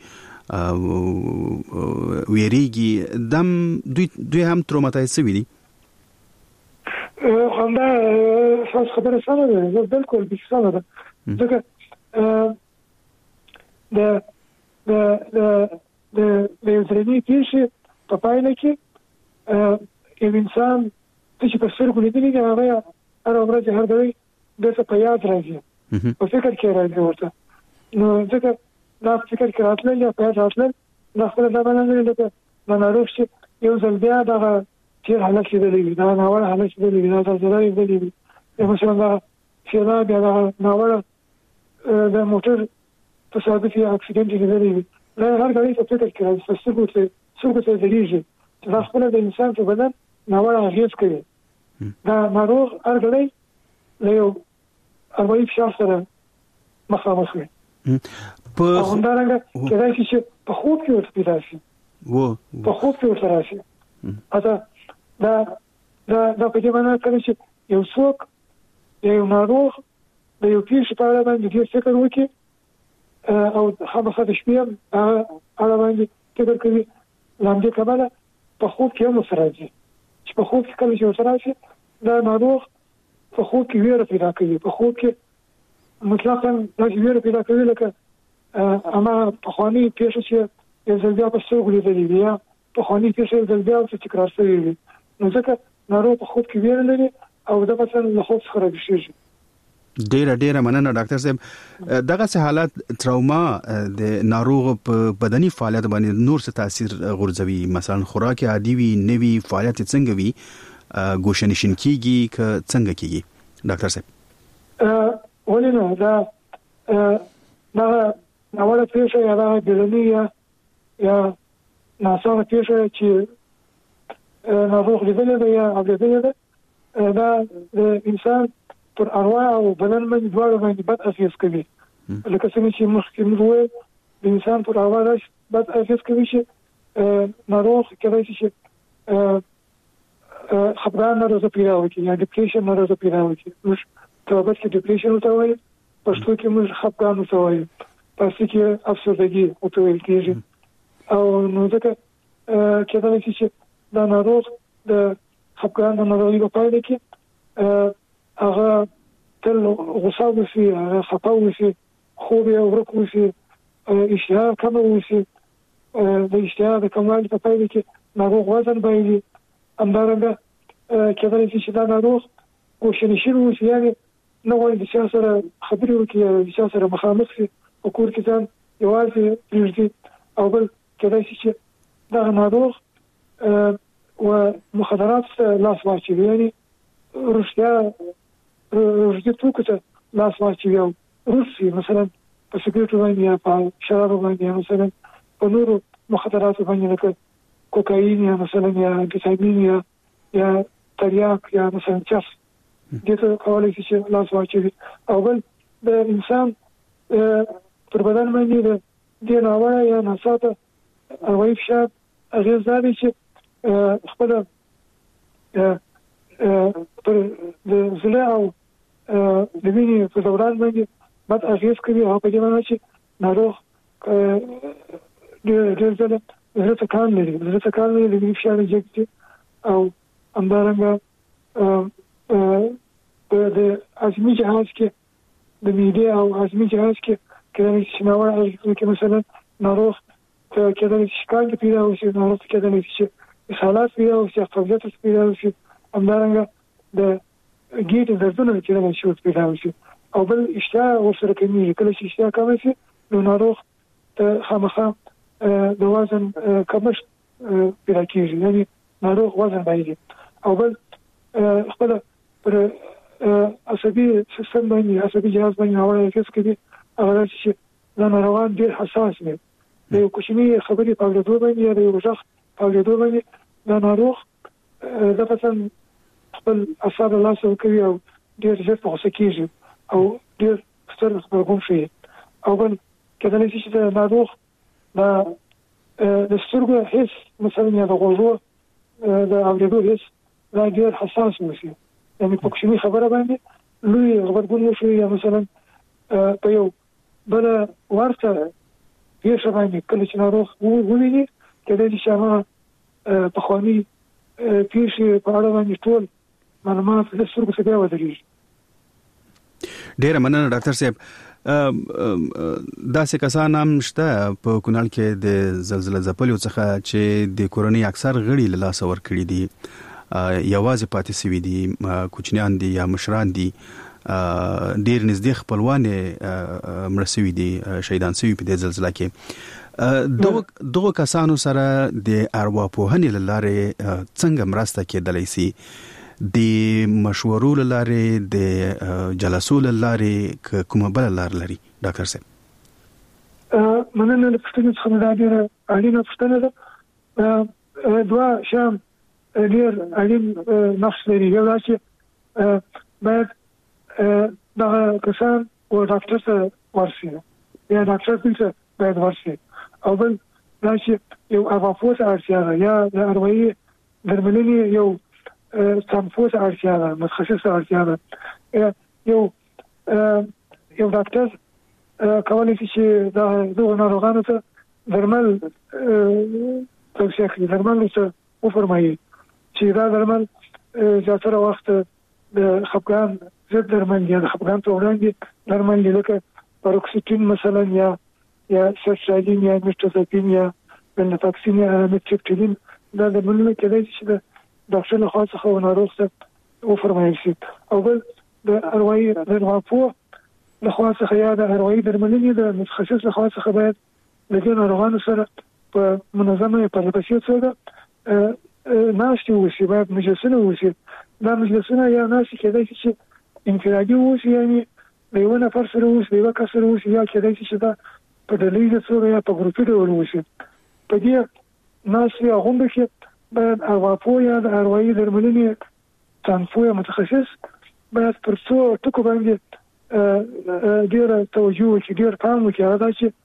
ویریږي، دم دوی هم تروماتایز شوي دي؟ همدا ستاسو خبره سمه ده، بالکل بیخي سمه ده، ځکه د یو درنې پیښې په پایله کې یو انسان څه چې په سترګو لیدلي دي هغه هره ورځ هر ډول بېرته په یاد راځي، په فکر کې راځي ورته. نو ځکه دا فکر کې راتلل یا په یاد راتلل دا خپله دا معنا نه لري لکه ناروغ چې یو ځل بیا دغه تېر حالت لیدلی وي، دغه ناوړه حالت لیدلی وي، دغه زلزله لیدلې وي، یا مثلا دغه سیلاب یا دغه ناوړه د موټر تصادف یا اکسیډنټ لیدلی وي، دا هر ګړی په فکر کې راځي، په سترګو ته ځلېږي چې دا خپله د انسان په بدن ناوړه اغېز کوي. دا ناروغ هر ګړی له یو اروایي فشار سره مخامخ وي. او همدارنګه کېدای شي چې په خوب کې ورته پیدا شي، په خوب کې ورته راشي. حتی دا په دې معنی کله چې یو څوک یو ناروغ د یو پیښې په اړه باندې ډېر فکر وکړي او خامخا د شپې هغه باندې فکر کوي لاندې کبله په خوب کې هم سره دي چې په خوب کې کله چې سره شي دا ناروغ په خوب کې ویره پیدا کوي په خوب کې مطلقاً دا ویره پیدا کوي لکه اما په خواني پیښه چې زلبیا په څو لیدلې یا په خواني پیښه زلبیا چې تکرار شوی وي نو ځکه ناروغ په خوب کې ویره لري او دا مثلا له خوب څخه راځي. ډیره مننه ډاکټر صاحب. دغه حالات تروما د ناروغ په بدني فعالیت باندې نور څه تاثیر غورځوي؟ مثلا خوراک عادي وي نوي فعالیت څنګه وي ګوشنشین کیږي ک څنګه کیږي ډاکټر صاحب؟ ولینه دا اوله پیښه یا دا بلنی یا ناسمه پیښه چې ناروغ لیدل یا اوریدل دا د انسان پر ارواح او بدن باندې دواړو باندې بد اغېز کوي. لکه څنګه چې مخکې موږ وویل د انسان پر ارواح بد اغېز کوي چې ناروغ کېدای شي چې خپګان ناروغ پیدا وکړي یا ډیپریشن ناروغ پیدا وکړي. موږ په وخت کې ډیپریشن ورته وایي، پښتو کې موږ خپګان ورته وایي، پښتو کې افسردګي ورته ویل کېږي. او نو ځکه کېدای شي چې دا ناروغ د خپګان د ناروغۍ په پایله کې هغه تل غوسه وشي، هغه خپه وشي، خوب یې ورک وشي، اشتها کمه وشي. د اشتها د کموالي په پایله کې ناروغ وزن بایلي. همدارنګه کېدای شي چې دا ناروغ ګوشنشین وشي، یعنې نه غواړي د چا سره خبرې وکړي، د چا سره مخامخ شي، په کور کې ځان یوازې پرېږدي. او بل کېدای شي چې دغه ناروغ و مخدرات لاس واچوي، یعنې روژدي توکو ته لاس واچوي او روسي مثلا په سګریټو باندې یا په شرابو باندې یا مثلا په نورو مخدراتو باندې لکه کوکاین یا مثلا یا امفیتامین یا تریاک یا مثلا چرس دې ته کولی شي چې لاس واچوي. او بل د انسان پر بدن باندې د دې ناوړه یا ناڅاپه اروايي فشار اغېز دا دی چې خپله پر د زړه او د وینې په دوران باندې بد اغېز کوي. او په دې معنی چې ناروغ ډېر ځله زړه ټکان لري، د وینې فشار یې جګ دی. او همدارنګه د هضمي جهاز کې د معدې او هضمي جهاز کې کېدای شي ناوړه اغېز کې مثلا ناروغ کېدای شي شکانګې پیدا وشي، ناروغ کېدای شي اسهالات پیدا وشي، قبضیت پیدا وشي. همدارنګه د ګیټ دردونه کېدای شي پیدا وشي. او بل اشتها ورسره کمیږي. کله چې اشتها کمه شي نو ناروغ ته خامخا د وزن کمښت پیدا کېږي، یعنې ناروغ وزن بایلي. او بل خپله پر عصبي سیستم باندې عصبي جهاز باندې ناوړه اغېز کوي. هغه دا چې دا ناروغان ډېر حساس دي. د یو کوچني خبرې په اورېدو باندې یا د یو غږ په اورېدو باندې دا ناروغ دا مثلا خپل اعصاب له لاسه ورکوي او ډېر ژر په غوسه کېږي او ډېر ستر غبرګون ښیي. او بل کېدای شي چې د ناروغ د سترګو حس مثلا یا د غوږو د اورېدو حس دا ډېر حساس وشي، یعنې په کوچني خبره باندې لوی غبرګون وشي. یا مثلا په یو بله ورته پیښه باندې کله چې ناروغ وویني کېدای شي چې هغه پخواني پیښې په اړه باندې ټول معلومات د سترګو څخه بیا ودرېږي. ډیره مننه ډاکټر صاحب. داسې کسان هم شته په کونړ کې د زلزلې ځپلو څخه چې د کورنۍ اکثر غړي له لاسه ورکړي دي، یوازې پاتې شوي دي، کوچنیان دي یا مشران دي، ډیر نږدې خپلوان مړ شوي دي، شهیدان شوي په دې زلزلې کې. دغه کسانو سره د ارواپوهنې له لارې څنګه مرسته کېدلی شي؟ د مشورو له لارې، د جلسو له لارې، کومه بله لار لري ډاکټر صاحب؟ مننه د پوښتنې څخه. دا ډېره اړینه پوښتنه ده. دوه شیان ډېر اړین نقش لري. یو دا چې باید دغه کسان و ډاکټر ته ورشي یا ډاکټر ته باید ورشي. او بل دا چې یو ارواپوه ته اړتیا ده یا د اروايي درملنې یو سمفوس اړتیا ده، متخصص اړتیا ده. یو ډاکټر کولای شي چې دغه ناروغانو ته درمل توصیه کړي، درمل څه وفرمایي چې دا درمل زیاتره وخت د خپګان ضد درمل دي، د خپګان په وړاندې درمل دي، لکه پاروکسیټین مثلا یا سرټرالین یا میټوزاپین یا ونفاکسین یا میټریپټیلین. دا درملونه کېدای شي د ډاکټر له خوا څخه ناروغ ته وفرمایل شي. او بل د اروايي ارواپوه له خوا څخه یا د اروايي درملنې د متخصص له خوا څخه باید د دې ناروغانو سره په منظمه پرلپسې توګه ناشتي وشي، باید مجلسونه وشي. دا مجلسونه یا ناشتي کېدای شي چې انفرادي وشي، یعنی د یو نفر سره وشي، د یو کس سره وشي، یا کېدای شي چې دا په ډلهییزه توګه یا په ګروپي ډول وشي. په دې ناشتي غونډه کې باید ارواپوه یا د اروايي درملنې تنفوه متخصص باید پر څو ټکو باندې ډېر توجه وکړي، ډېر پام وکړي. هغه دا چې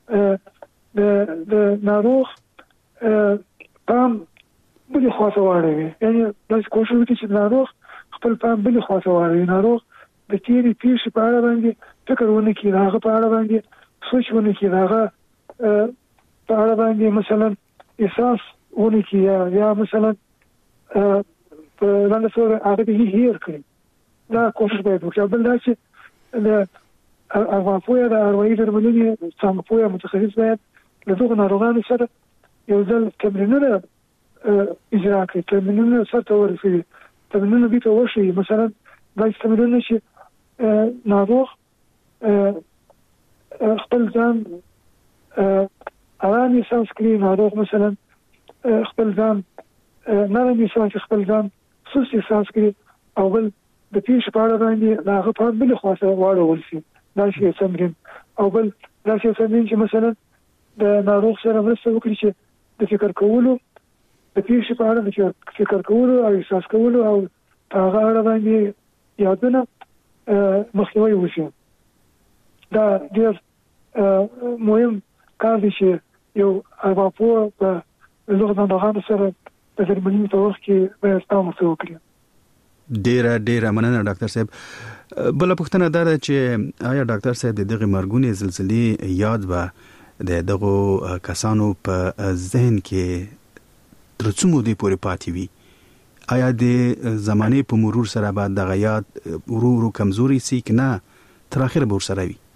د ناروغ پام بلې خواته واړوي، یعنی داسې کوشش وکړي چې ناروغ خپل پام بلې خواته واړوي. ناروغ د تېرې پیښې په اړه باندې فکر ونه کړي، د هغه په اړه باندې سوچ ونه کړي، د هغه په اړه باندې مثلا احساس ونه کړي، یا مثلا په لنډه توګه هغه ته هیر کړي. دا کوشش باید وکړي. بل دا چې د ارواپوه یا د اروايي درملنې څانګپوه متخصص باید له دغو ناروغانو سره یو ځل تمرینونه اجرا کړي، تمرینونه سرته ورسوي، تمرینونه دې ته وښيي. مثلا داسې تمرینونه چې ناروغ خپل ځان ارام احساس کړي، ناروغ مثلا خپل ځان نرم احساس کړي، خپل ځان سست احساس کړي، او بل د پیښې په اړه باندې د هغه پام بلې خواته واړول شي. داسې یو تمرین. او بل داسې یو تمرین چې مثلا د ناروغ سره مرسته وکړي چې د فکر کولو، د پیښې په اړه د فکر کولو او احساس کولو او په هغه اړه باندې یادونه مخنیوی وشي. دا ډېر مهم کار دی چې یو ارواپوه په دغه ناروغانو سره د درملنې په وخت کې باید پام ورته وکړي. ډیره مننه ډاکټر صاحب. بل پوښتنه دا ده چې آیا ډاکټر صاحب د دغه مرګونې زلزلې یاد به د دغه کسانو په ذهن کې تر څو مودې پورې پاتې وي؟ آیا د زمانه په مرور سره بعد دغه یاد ورو کمزوري سي که نه تر اخره به ورسره وي؟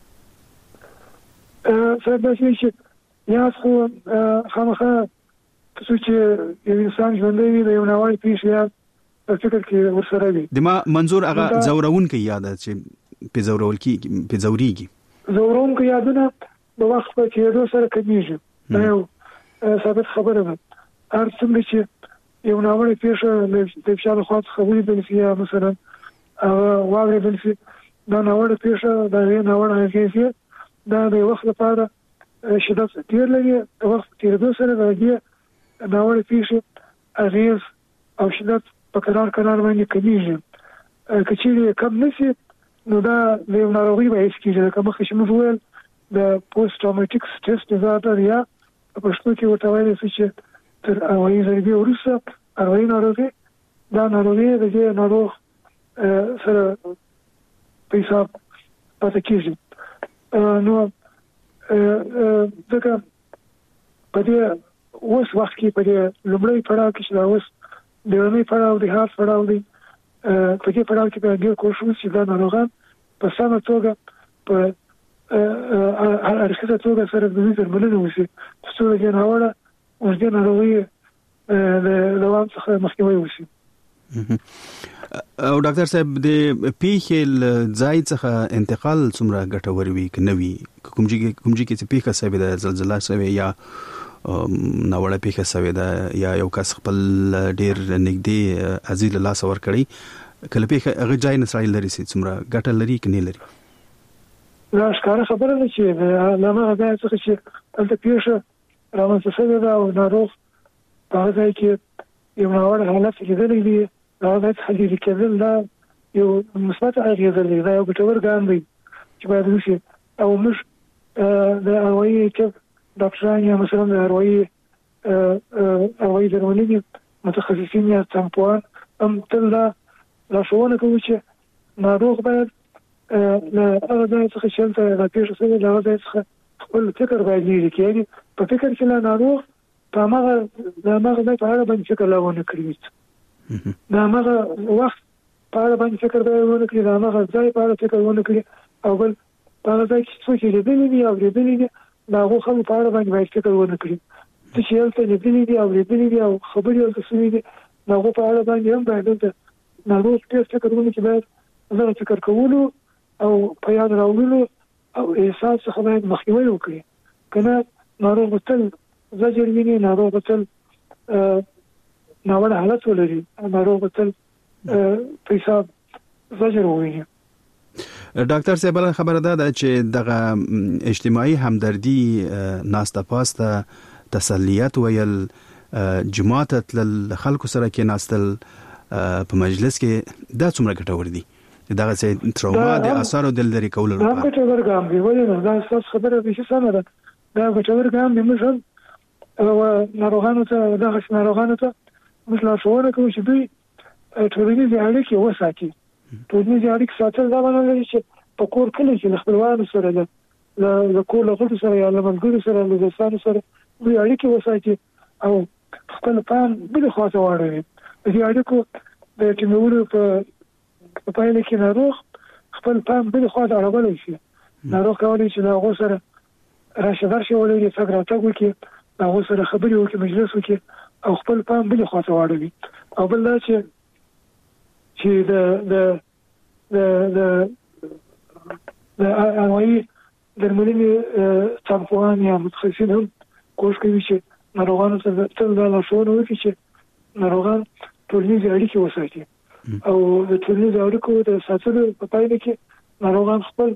صاحب دا چې یاد خو خامخا څه چې یو انسان ژوندی وي د یو ناوړه پیښې یاد په فکر کې ورسره وي. د ما منظور هغه زورونکي یاد چې په زوريږي زورونکي یادونه د وخت په تېرېدو سره کمیږي. دا یو ثابت خبره ده. هر څومره چې یو ناوړه پیښه د فشار خاص خبرې بل شي، مثلا واورېدل شي، دا ناوړه پیښه دا یو ناوړه اغېز دا د وخت لپاره شدت ډېر لري. د وخت تېرېدو سره د دې ناوړه پیښې اغېز او شدت په قرار باندې کمیږي. که چیرې کم نشي نو دا د یو ناروغي باعث کېږي. لکه مخکې چې موږ وویل د پوسټ ټراوماټیک سټرس ډیزارډر یا په پښتو کې ورته ویل شي چې تر اروايي ضربې وروسته اروايي ناروغي، دا ناروغي د دې ناروغ سره په حساب پاتې کېږي. نو ځکه په دې اوس وخت کې په دې لومړی پړاو کې چې دا اوس د لومړی پړاو د هارت پړاو دی، په دې پړاو کې به ډېر کوشش وشي دا ناروغان په سمه توګه په هرڅه توګه سره د دې درملنه وشي چې څو د ناوړه اوږدې ناروغۍ د دوام څخه مخنیوی وشي. او ډاکټر صاحب د پیښې ځای څخه انتقال څومره ګټور وي که نه وي؟ کوم ځای کې چې پیښه شوې ده، زلزله شوې یا ناوړه پیښه شوې ده یا یو کس خپل ډېر نږدې عزیز له لاسه ورکړی، کله پیښه هغه ځای نه سړی لري سي څومره ګټه لري که نه لري؟ دا ښکاره خبره ده چې له هغه ځای څخه چې هلته پیښه رامنځته شوې ده او ناروغ په هغه ځای کې یو ناوړه حالت لیدلی دی، هغه ځای څخه لرې کېدل دا یو مثبت اغېزه لري، دا یو ګټور ګام دی چې باید وشي. او موږ د اروايي طب ډاکټران یا مثلا د اروايي درملنې متخصصین یا څانګپوهان هم تل دا لارښوونه کوي چې ناروغ باید لا هغه ځای څخه چې ته راپېښ شوی لا هغه ځای څخه خپل فکر باید لري کېږي په فکر کې لا ناروغ په هغه ځای په اړه باندې فکر لاونه کړی دا هغه وخت په اړه باندې فکر لاونه کړی دا هغه ځای په اړه فکر لاونه کړی او بل په هغه ځای چې څوک یې لیدلی دي او لیدلی دي دا هغه خلک په اړه باندې فکر لاونه کړی چې هلته لیدلی دي او لیدلی دي او خبرې ورته شوي دي دا هغه په اړه باندې هم باید ناروغ ډېر فکر ونه کړي باید زه فکر کولو او په یاد راوړلو او احساس څخه باید مخنیوي وکړي کنه ناروغ تل زجر ویني ناروغ تل ناوړه حالت ولري ناروغ تل پیساب زجر ویني ډاکټر صاحب خبره ده چې دغه اجتماعي همدردي ناسته پاسته تسلیت ویل جماعت تل خلکو سره کې ناستل په مجلس کې دا څومره ګټور دي دغه څه تروما د اثر او دلدري کول دا ګټور ګام دی ولې دا اساس خبره به شي سمه ده دا ګټور ګام دی موږ او ناروغانو ته دغه ناروغانو ته موږ لا شوونه کوو چې دوی ټولنیزې اړیکې وساتي ټولنیزې اړیکې ساتل دا معنی لري چې په کور کې چې خپلوانو سره له کور له غړو سره یا له ملګرو سره له دوستانو سره دوی اړیکې وساتي او خپل پام بل خواته واړوي د دې اړیکو د ټینګولو په پایله کې ناروغ خپل پام بل خواته اړولی شي ناروغ کولی چې د هغو سره راشه درشه ولري تګ راتګ وکړي د هغو سره خبرې وکړي مجلس وکړي او خپل پام بل خواته واړوي او بل دا چې د انواعي درملنې کارپوهان یا متخصصین هم کوښښ کوي چې ناروغانو ته تل دا لارښوونه وکړي چې ناروغان ټولنیزې اړیکې وساتي او د ټولنیزو اړیکو د ساتلو په پایله کې ناروغان خپل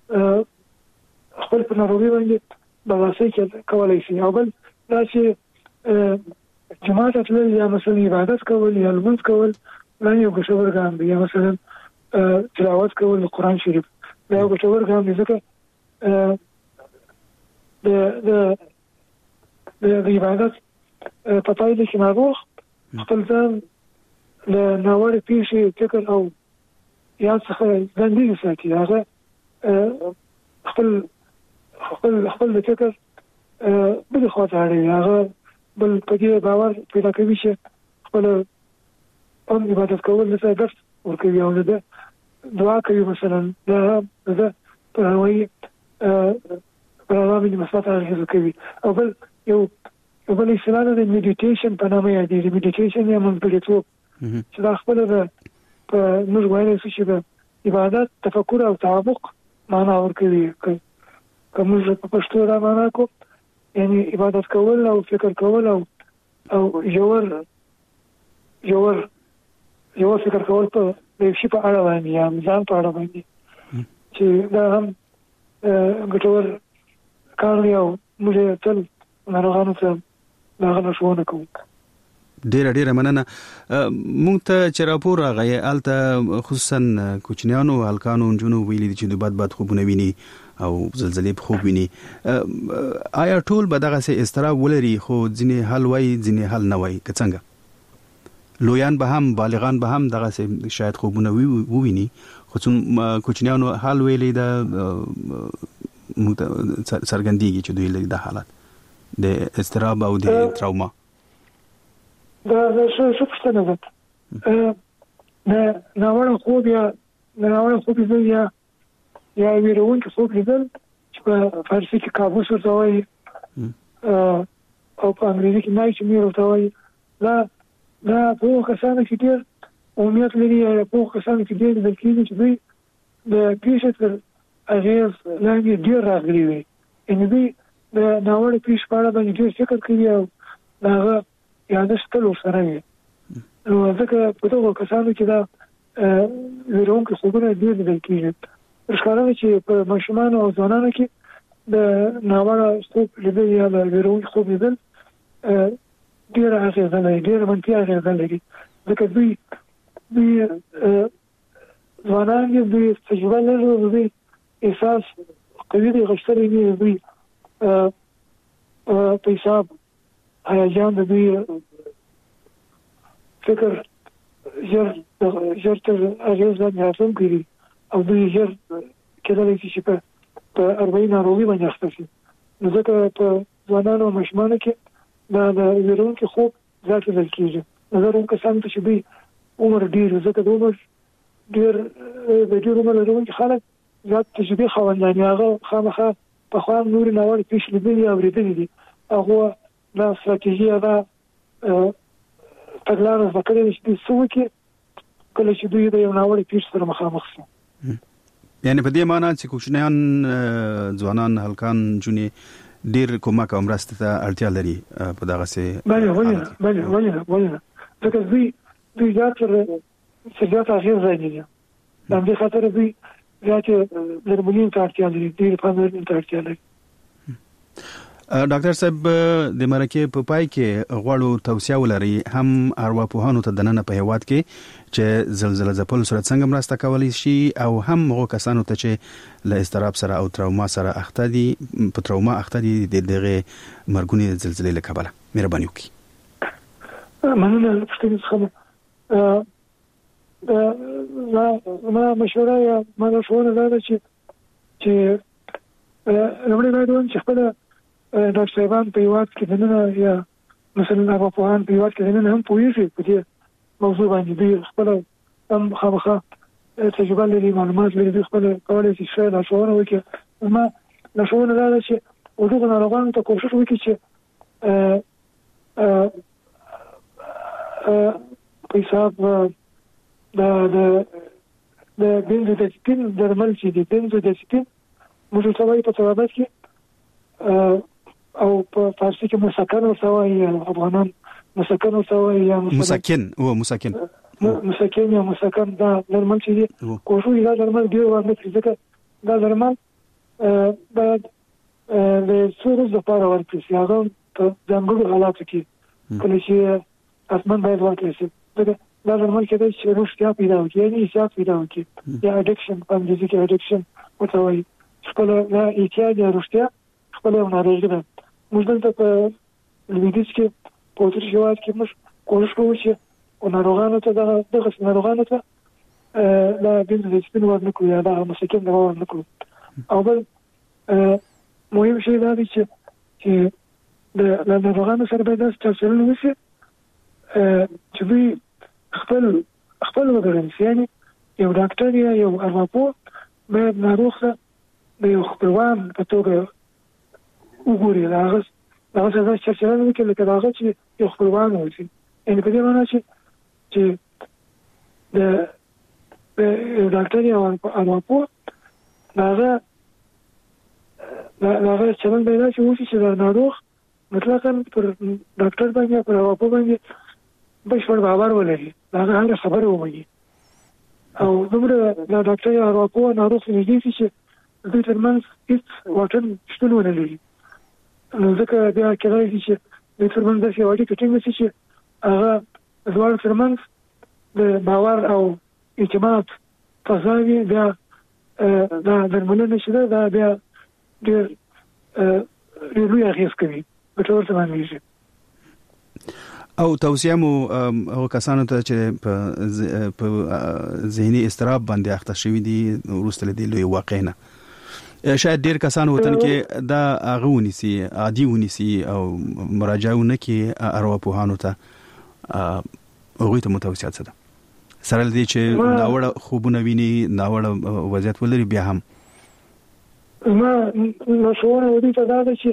په ناروغۍ باندې برلاسي کولی شي او بل دا چې جماعت ته تلل یا مثلا عبادت کول یا لمونځ کول دا یو ګټور ګام دی یا مثلا تلاوت کول د قرآن شریف دا یو ګټور ګام دی ځکه د عبادت په پایله کې ناروغ خپل ځان له ناوړه پیښې فکر او یاد څخه ځان ساتي هغه خپل د فکر بل خواته اړوي هغه بل په دې باور پیدا کوي چې خپل هم عبادت کول د درس ورکوي او د دعا کوي مثلا دا په هوایي برنامه مثبت اغېزه کوي او بل یو بل اصطلاح د میډیټیشن په نامه یادېږي میډیټیشن یا منځګړیتوب چې دا خپل په موږ وایلی شو چې د عبادت تفکر او تعمق معنا ورکوي که موږ په پښتو دا معنا کو یعنی عبادت کول او فکر کول او ژور فکر کول په یو شي په اړه باندې یا ځان په اړه باندې چې دا هم ګټور کار دی او موږ تل ناروغانو ته دا لارښوونه کوو. ډیره مننه. مونږ ته چې راپور راغی الته خصوصا کوچنیانو هلکانو نجونو ویلي چې د بد خوبونه ویني او زلزلې په خوب ویني. آیا ټول به دغه سه استراب ولري خو ځینې حل وای ځینې حل نه وای که څنګه؟ لویان به هم بالغان به هم دغه سه شاید خوبونه وویني خو کوچنیانو حل ویلي دا سرګندېږي چې دوی لري د حالت د استراب او د تراوما. دا څه پوښتنه ده د ناوړه خوب یا ویرونکي خوب لیدل چې په فارسي کې کابوس ورته وایي او په انګریزي کې نایټمیر ورته وایي. دا په کسانو کې ډېر عمومیت لري یا په کسانو کې ډېر لیدل کېږي چې دوی د پیښې تر اغېز لاندې ډېر راغلي وي یعنې دوی د ناوړه پیښې په اړه باندې ډېر فکر کوي او د هغه یادښت تل ورسره وي. نو ځکه په دغو کسانو کې دا ویرونکي خوبونه ډېر لیدل کېږي. ښکاره ده چې په ماشومانو او ځوانانو کې د ناوړه خوب لیدل یا د ویرونکي خوب لیدل ډېره اغېزه لري ډېره منفي اغېزه لري ځکه دوی ځوانان دي دوی تجربه لري دوی احساس قوي دی غښتلی دي دوی پیساب هیجان د دوی فکر ژر تر اغېز باندې راتلونکی دي او دوی ژر کېدلی شي په 40 ناروغي باندې اخته شي. نو ځکه په ځوانانو او ماشومانو کې دا د ویرونکي خوب زیات لیدل کېږي. نظر هم کسان ته چې دوی عمر ډېر ځکه د عمر ډېر عمر لرونکي خلک زیات تجربې خاوندان هغه خامخا پخوا نورې ناوړه پېښې لیدلي او اورېدلي دي. هغو دا ستراتیژي هغه تګلاره زده کړې ده چې دوی څه وکړي کله چې دوی د یو ناوړې پېښې سره مخامخ شي. یعنې په دې معنا چې کوچنیان ځوانان هلکان نجونې ډېر کومک او مرستې ته اړتیا لري په دغسې ولې ځکه دوی زیات اغېز راځي. د همدې خاطر دوی زیاتې درملنې ته اړتیا لري، ډېرې پاملرنې ته اړتیا لري. ډاکټر صاحب د مرکې په پای کې غواړو توصیه ولري هم ارواپوهانو ته دننه په هیواد کې چې زلزلې ځپلو سره څنګه مرسته کولی شي او هم هغو کسانو ته چې له اضطراب سره او تروما سره اخته دي په تروما اخته دي دغه مرګونې زلزلې له کبله. مهرباني وکړئ. مننه پوښتنې څخه. ما مشوره یا ما لارښوونه دا ده چې لومړی باید ووایم چې خپله ډاکټر صاحبان په هېواد کې دننه یا مثلا ارواپوهان په هېواد کې دننه هم پوهېږي په دې موضوع باندې. دوی خپله هم خامخا تجربه لري، معلومات لري، دوی خپله کولی شي ښه لارښوونه وکړي. ما لارښوونه دا ده چې دغو ناروغانو ته کوښښ وکړي چې په حساب د بنزودازپین درمل چې دي، بنزودازپین موږ ورته وایو په طبابت کې او په فارسي کې مسکن ورته وایي، افغانان مسکن ورته وایي یا مسکن یا مسکن. دا درمل چې دي کوښښ دا درمل ډېر ورنه کړي ځکه دا درمل باید د څو ورځو لپاره ورکړي شي. هغه په ځانګړو حالاتو کې کله چې حتما باید ورکړي شي. ځکه دا درمل کېدای شي روغتیا پیدا وکړي، یعنې احتیاط پیدا وکړي یا اډکشن په انګریزي کې اډکشن ورته وایي. خپله دا احتیاط یا روغتیا خپله یو ناروغي ده. موږ دلته په لویدیځ کې په اتریش هېواد کې موږ کوښښ کوو چې ناروغانو ته دغسې ناروغانو ته دا بنزودازپین ورنه کړو یا دغه مسکن دوا ورنه کړو. او بل مهم شی دا دی چې د ناروغانو سره باید داسې چلند وشي چې دوی خپل وګڼل شي. یعنې یو ډاکټر یا یو ارواپوه باید ناروغ ته د یو خپلوان په توګه وګوري، د هغه سره داسې چلند وکړي لکه د هغه چې یو خپلوان واوسي. یعنې په دې معنا چې د یو ډاکټر یا ارواپوه د هغه چلند باید داسې وشي چې د ناروغ مطلقاً پر ډاکټر باندې یا پر ارواپوه باندې بشپړ باور ولري، د هغه هره خبره ومني او دومره د ډاکټر یا ارواپوه ناروغ ته نږدې شي چې دوی ترمنځ هېڅ واټن شتون ونه لري. نو ځکه بیا کېدای شي چې دوی ترمنځ داسې یو اړیکه ټینګه شي چې هغه دواړو ترمنځ د باور او اعتماد فضا وي. بیا دا درملنه چې ده دا بیا ډېر لوی اغېز کوي، ګټور تمامېږي. او توصیه مو هغو کسانو ته چې په ذهني اضطراب باندې اخته شوي دي وروسته له دې لوی واقعې نه، شاید ډېر کسان وطن کې دا هغه ونیسي، عادي ونیسي او مراجعه ونه کړي ارواپوهانو ته، هغوی ته مو توصیات څه ده؟ سره له دې چې ناوړه خوبونه ویني، ناوړه وضعیت ولري، بیا هم ما لارښوونه دوی ته دا ده چې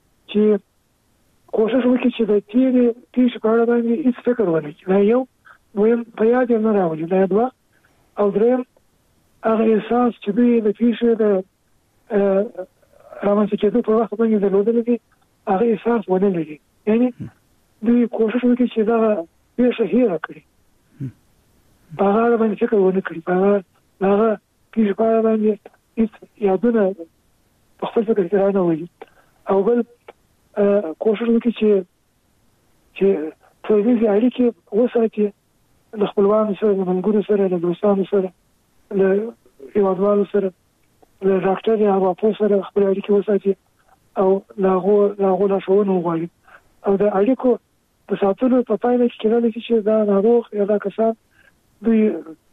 کوښښ وکړي چې د تېرې پېښې په اړه باندې هېڅ فکر ونه کړي. دا یو، دویم په یاد یې نه راولي، دا دوه، او دریم هغه احساس چې دوی د پېښې د رامنځته کېدو په وخت باندې درلودلی دي هغه احساس ونه لري. یعنې دوی کوښښ وکړي چې دغه پېښه هېره کړي، په هغه اړه باندې فکر ونه کړي، په هغه پېښې په اړه باندې هېڅ یادونه په خپل فکر کې را نه ولي. او بل کوښښ وکړي چې ټولنیزې اړیکې وساتي، له خپلوانو سره، له ملګرو سره، له دوستانو سره، له هېوادوالو سره، له ډاکټر یا ارواپوه سره خپلې اړیکې وساتي او له هغو لارښوونه وغواړي. او د اړیکو په ساتلو په پایله کې کېدلی شي چې دا ناروغ یا دا کسان دوی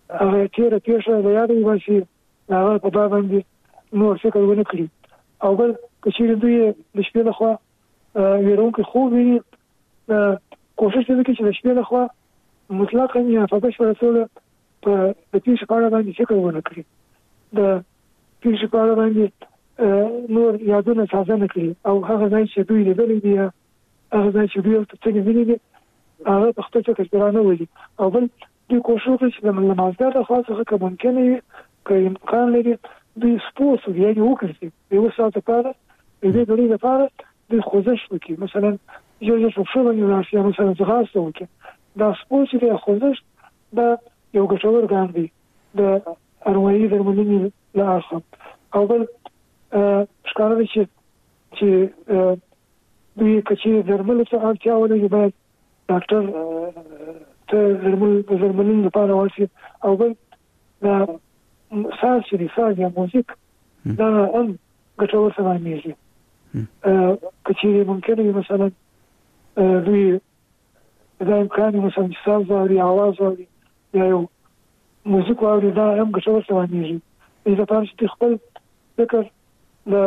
هغه تیر پیښه د یادې واسي هغه په باب باندې نور څه کوي نه کړی او بل کچې دوی د شپې لخوا ویرونکو خو ویني کوشش وکړي چې د شپې لخوا مطلقاً یا په بشپړه توګه په پیښه په اړه باندې څه کوي نه کړی د پیښه په اړه باندې نور یادونه تازه نه کړي او هغه ځای چې دوی لیدلې دي هغه ځای چې دوی ته څنګه ویني دي هغه په خپل څه کې نه وایي او بل دوی کوشش وکړي چې د ملمازدار د خاصه که ممکن وي که امکان لري دوی سپورت یعنی وکړي یو ساعت لپاره د دې ډول لپاره دوی خوځښت وکړي مثلا یو څه په باندې راځي مثلا ځغاسته وکړي دا سپورت دی خوځښت دا یو ګټور ګام دی د اروایي درملنې لپاره او بل ښکاره دي چې دوی کچې درمل څه اړتیا ولري باید ډاکټر ته درملنې لپاره واسي او بل دا ساز یا موزیک دا هم ګټور سمانیږي کچې ممکن وي مثلا دوی دا امکان مثلا ساز واوري آواز واوري یا یو موزیک واوري دا هم ګټور سمانیږي دې لپاره چې خپل فکر د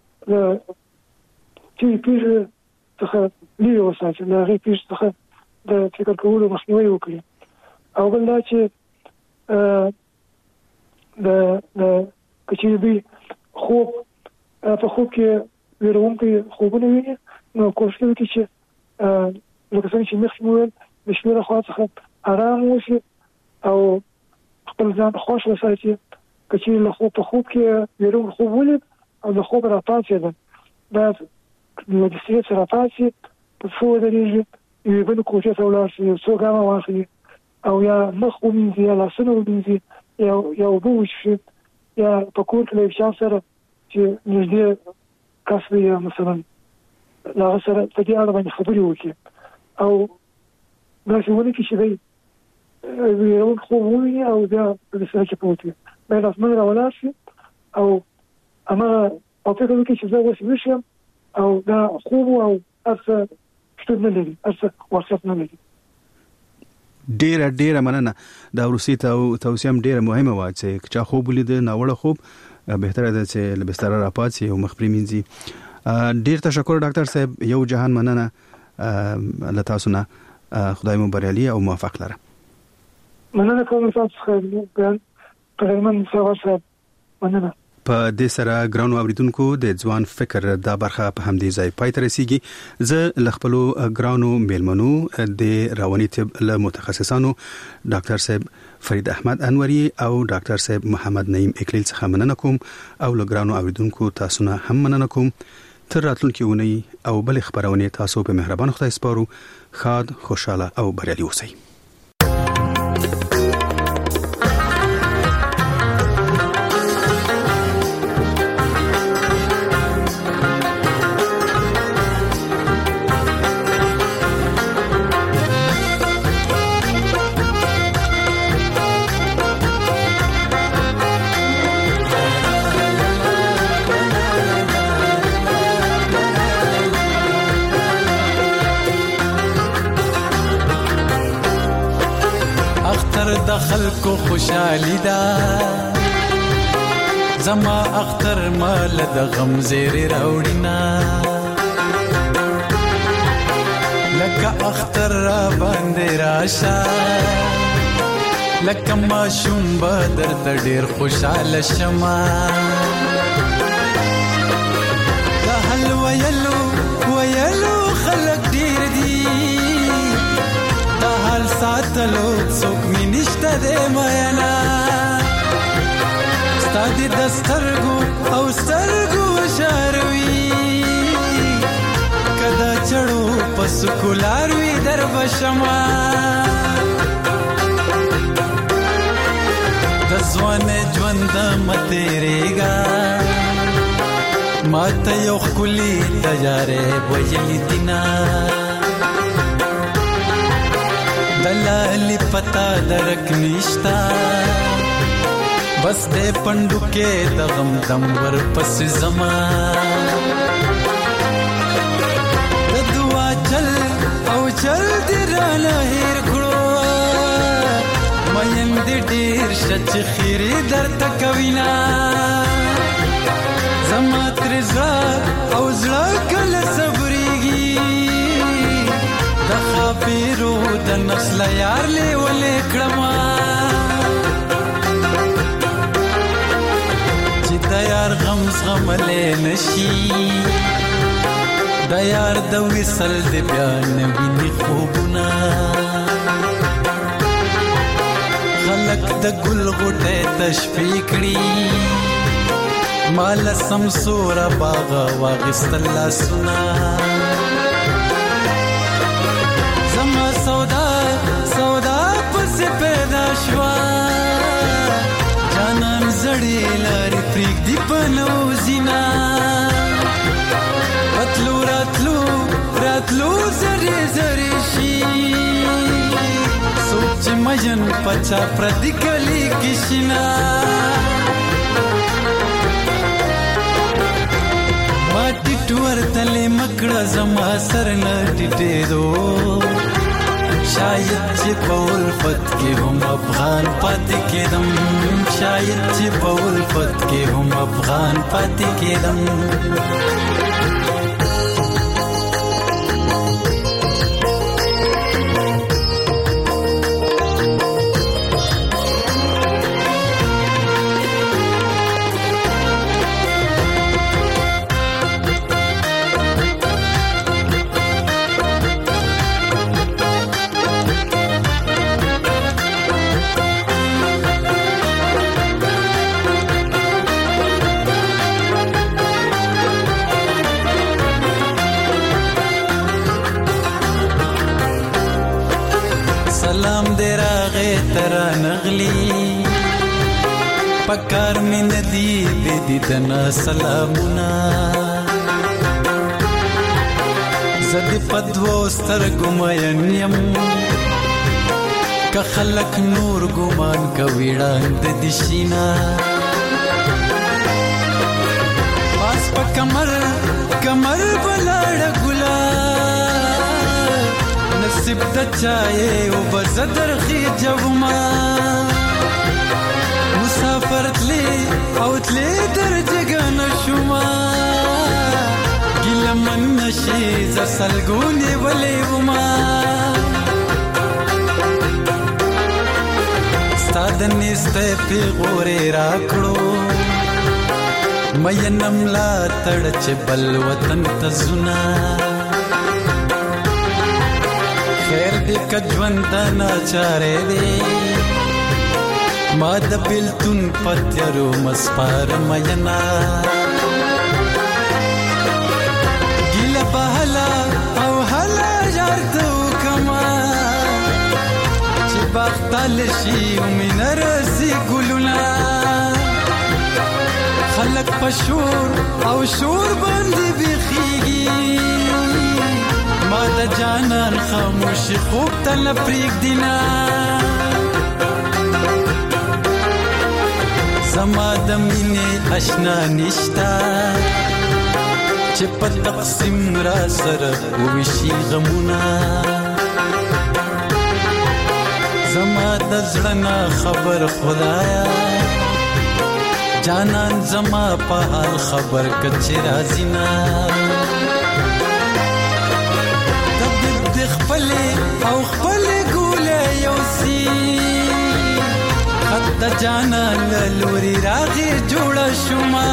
چې پیښه څخه لیو وساتي د هغې پیښې څخه د فکر کولو مخنیوی وکړي او بل دا چې د کچې دوی خوب په خوب کې ویرونکي خوبونه ویني نو کوشش وکړي چې لکه څنګه چې مخکې مو ویل د شپې له خوا څخه ارام واوسي او خپل ځان خوښ وساتي کچې له خوب په خوب کې ویرونکی خوب ولید او د خوب راپاڅېده باید له دسترې څخه راپاڅي په څو ودرېږي یوې بلې کوټې ته ولاړ شي یو څو ګامه واخلي او یا مخ ومینځي یا لاسونه ومینځي یا اوبه وڅښي یا په کور کې له یو چا سره چې نږدې کس وي یا مثلا له هغه سره په دې اړه باندې خبرې وکړي او داسې ونه کړي چې دی ویرونکی خوب وویني او بیا په بستره کې پروت وي باید اسمان راولاړ شي او هماغه او فکر وکړي چې زه اوس ویښ یم او دا خوب او هر څه شتون نه لري هر څه واقعیت نه لري ډیره مننه دا وروستي توصیه هم ډیره مهمه وه چې چا خوب ولید ناوړه خوب بهتره ده چې له بستر راپاڅي او مخ پرېمینځي ډیر تشکر ډاکټر صاحب یو جهان مننه له تاسو نه خدای مو بریالي او موفق لره مننه کوم تاسو خیر پرمن صاحب مننه په دې سره ګرانو اوریدونکو د ځوان فکر دا برخه په همدې ځای پای ته رسیږي زه لخپلو ګرانو میلمنو د رواني طب له متخصصانو ډاکټر صاحب فرید احمد انوري او ډاکټر صاحب محمد نعیم اکلیل څخه مننه کوم او ګرانو اوریدونکو تاسو نه هم مننه کوم تر راتلونکي اونۍ او بل خبرونه تاسو په مهربان خدای سپارو خاد خوشاله او بریالي اوسئ خلکو خوشالي دا زما اختر مال د غم زیر راوړینا لکه اختر را باندې راشه لکه ما شوم بدر د ډیر خوشاله شمه د هل ویلو خلک ډیر دي د حال ساتلو څوک می نشته د مینا ستادي د سترګو شاروي کدا چړو پس کولاروي در بشما د ځوان ژوند متریګا ماته یو خولي تجارې وجلی دینا دلالی پتا درک نشتا بس دے پندو کے دغم دم ور پس زمان دعا چل دی رانا ہیر کھڑو مین دې ډیر شچ خیری درته کوینا زما تر زړه او زړه کله صبرېږي د خاپیرو د نسل یار لیولې کړما چې د یار غم زغملې نشي د یار د وصل د بیا نویني خوبونه خلق د ګل غوټه تشفی کړي مال سمسور باغ واغستل لاسونه زما سودا سودا پس پیدا شوا جانان زړې لارې پریک دی پنو زینا راتلو راتلو راتلو زری زری شي سوچ مجن پچا پردی کلی کشنا ماټی ټور تلې مکړه زما سر نه ټټېدو شاید چې په الفت کې هم افغان پاتې کېدم شاید چې په الفت کې هم افغان پاتې کېدم سلام دې راغې ترا نغلی پکار مې ندی دې دنا سلامونه زد پدو سترګو مې یم که خلک نور ګمان کوي وړاند دي شینا پاس په کمر کمر بلاړ ګلا نصیب د چایې او بزدر خي جوما مسافر تلی او تلی در جګن شوما ګلمن نشي ز سلګونی ولې وما ستاد نسته پیغورې راکړو مې نملا تړ چې بل وطن ته زنا خیر دې کجوان ته ناچارې دې ما د بلتون پتیرو مسپار مینا ګیله بهلا او هلا جارتو کما چې بختل شي ومن رزي ګلونا خلق پشور او شور باندې بخيږي ما د جانان خاموش خوب تل پریک دینا زما د مینې آشنا نشتا چې په تقسیم را سره وشي غمونه زما د زړه نه خبر خدایا جانان زما په حال خبر کچې راځي نه خپل او خپل ګولې یوسي خد جانا لوري راغي جوړ شوما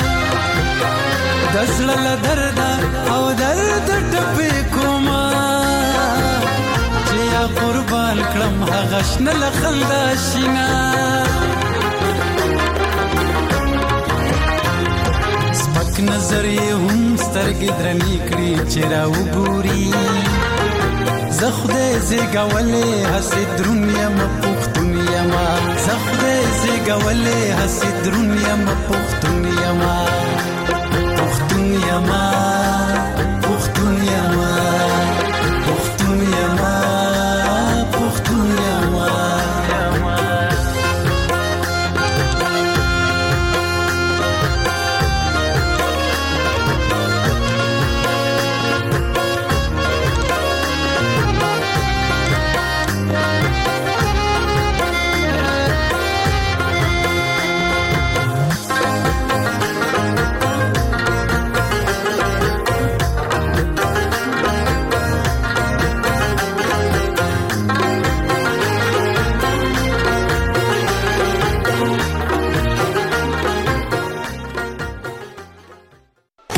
دزل درد او درد ټپې کوما چې یا قربان کړم هغه شنل خندا شینا سپک نظر یې هم سترګې درنې کړې چې را وګوري زخده زګولې حسد دنیا مپختونیا ما زخده زګولې حسد دنیا مپختونیا ما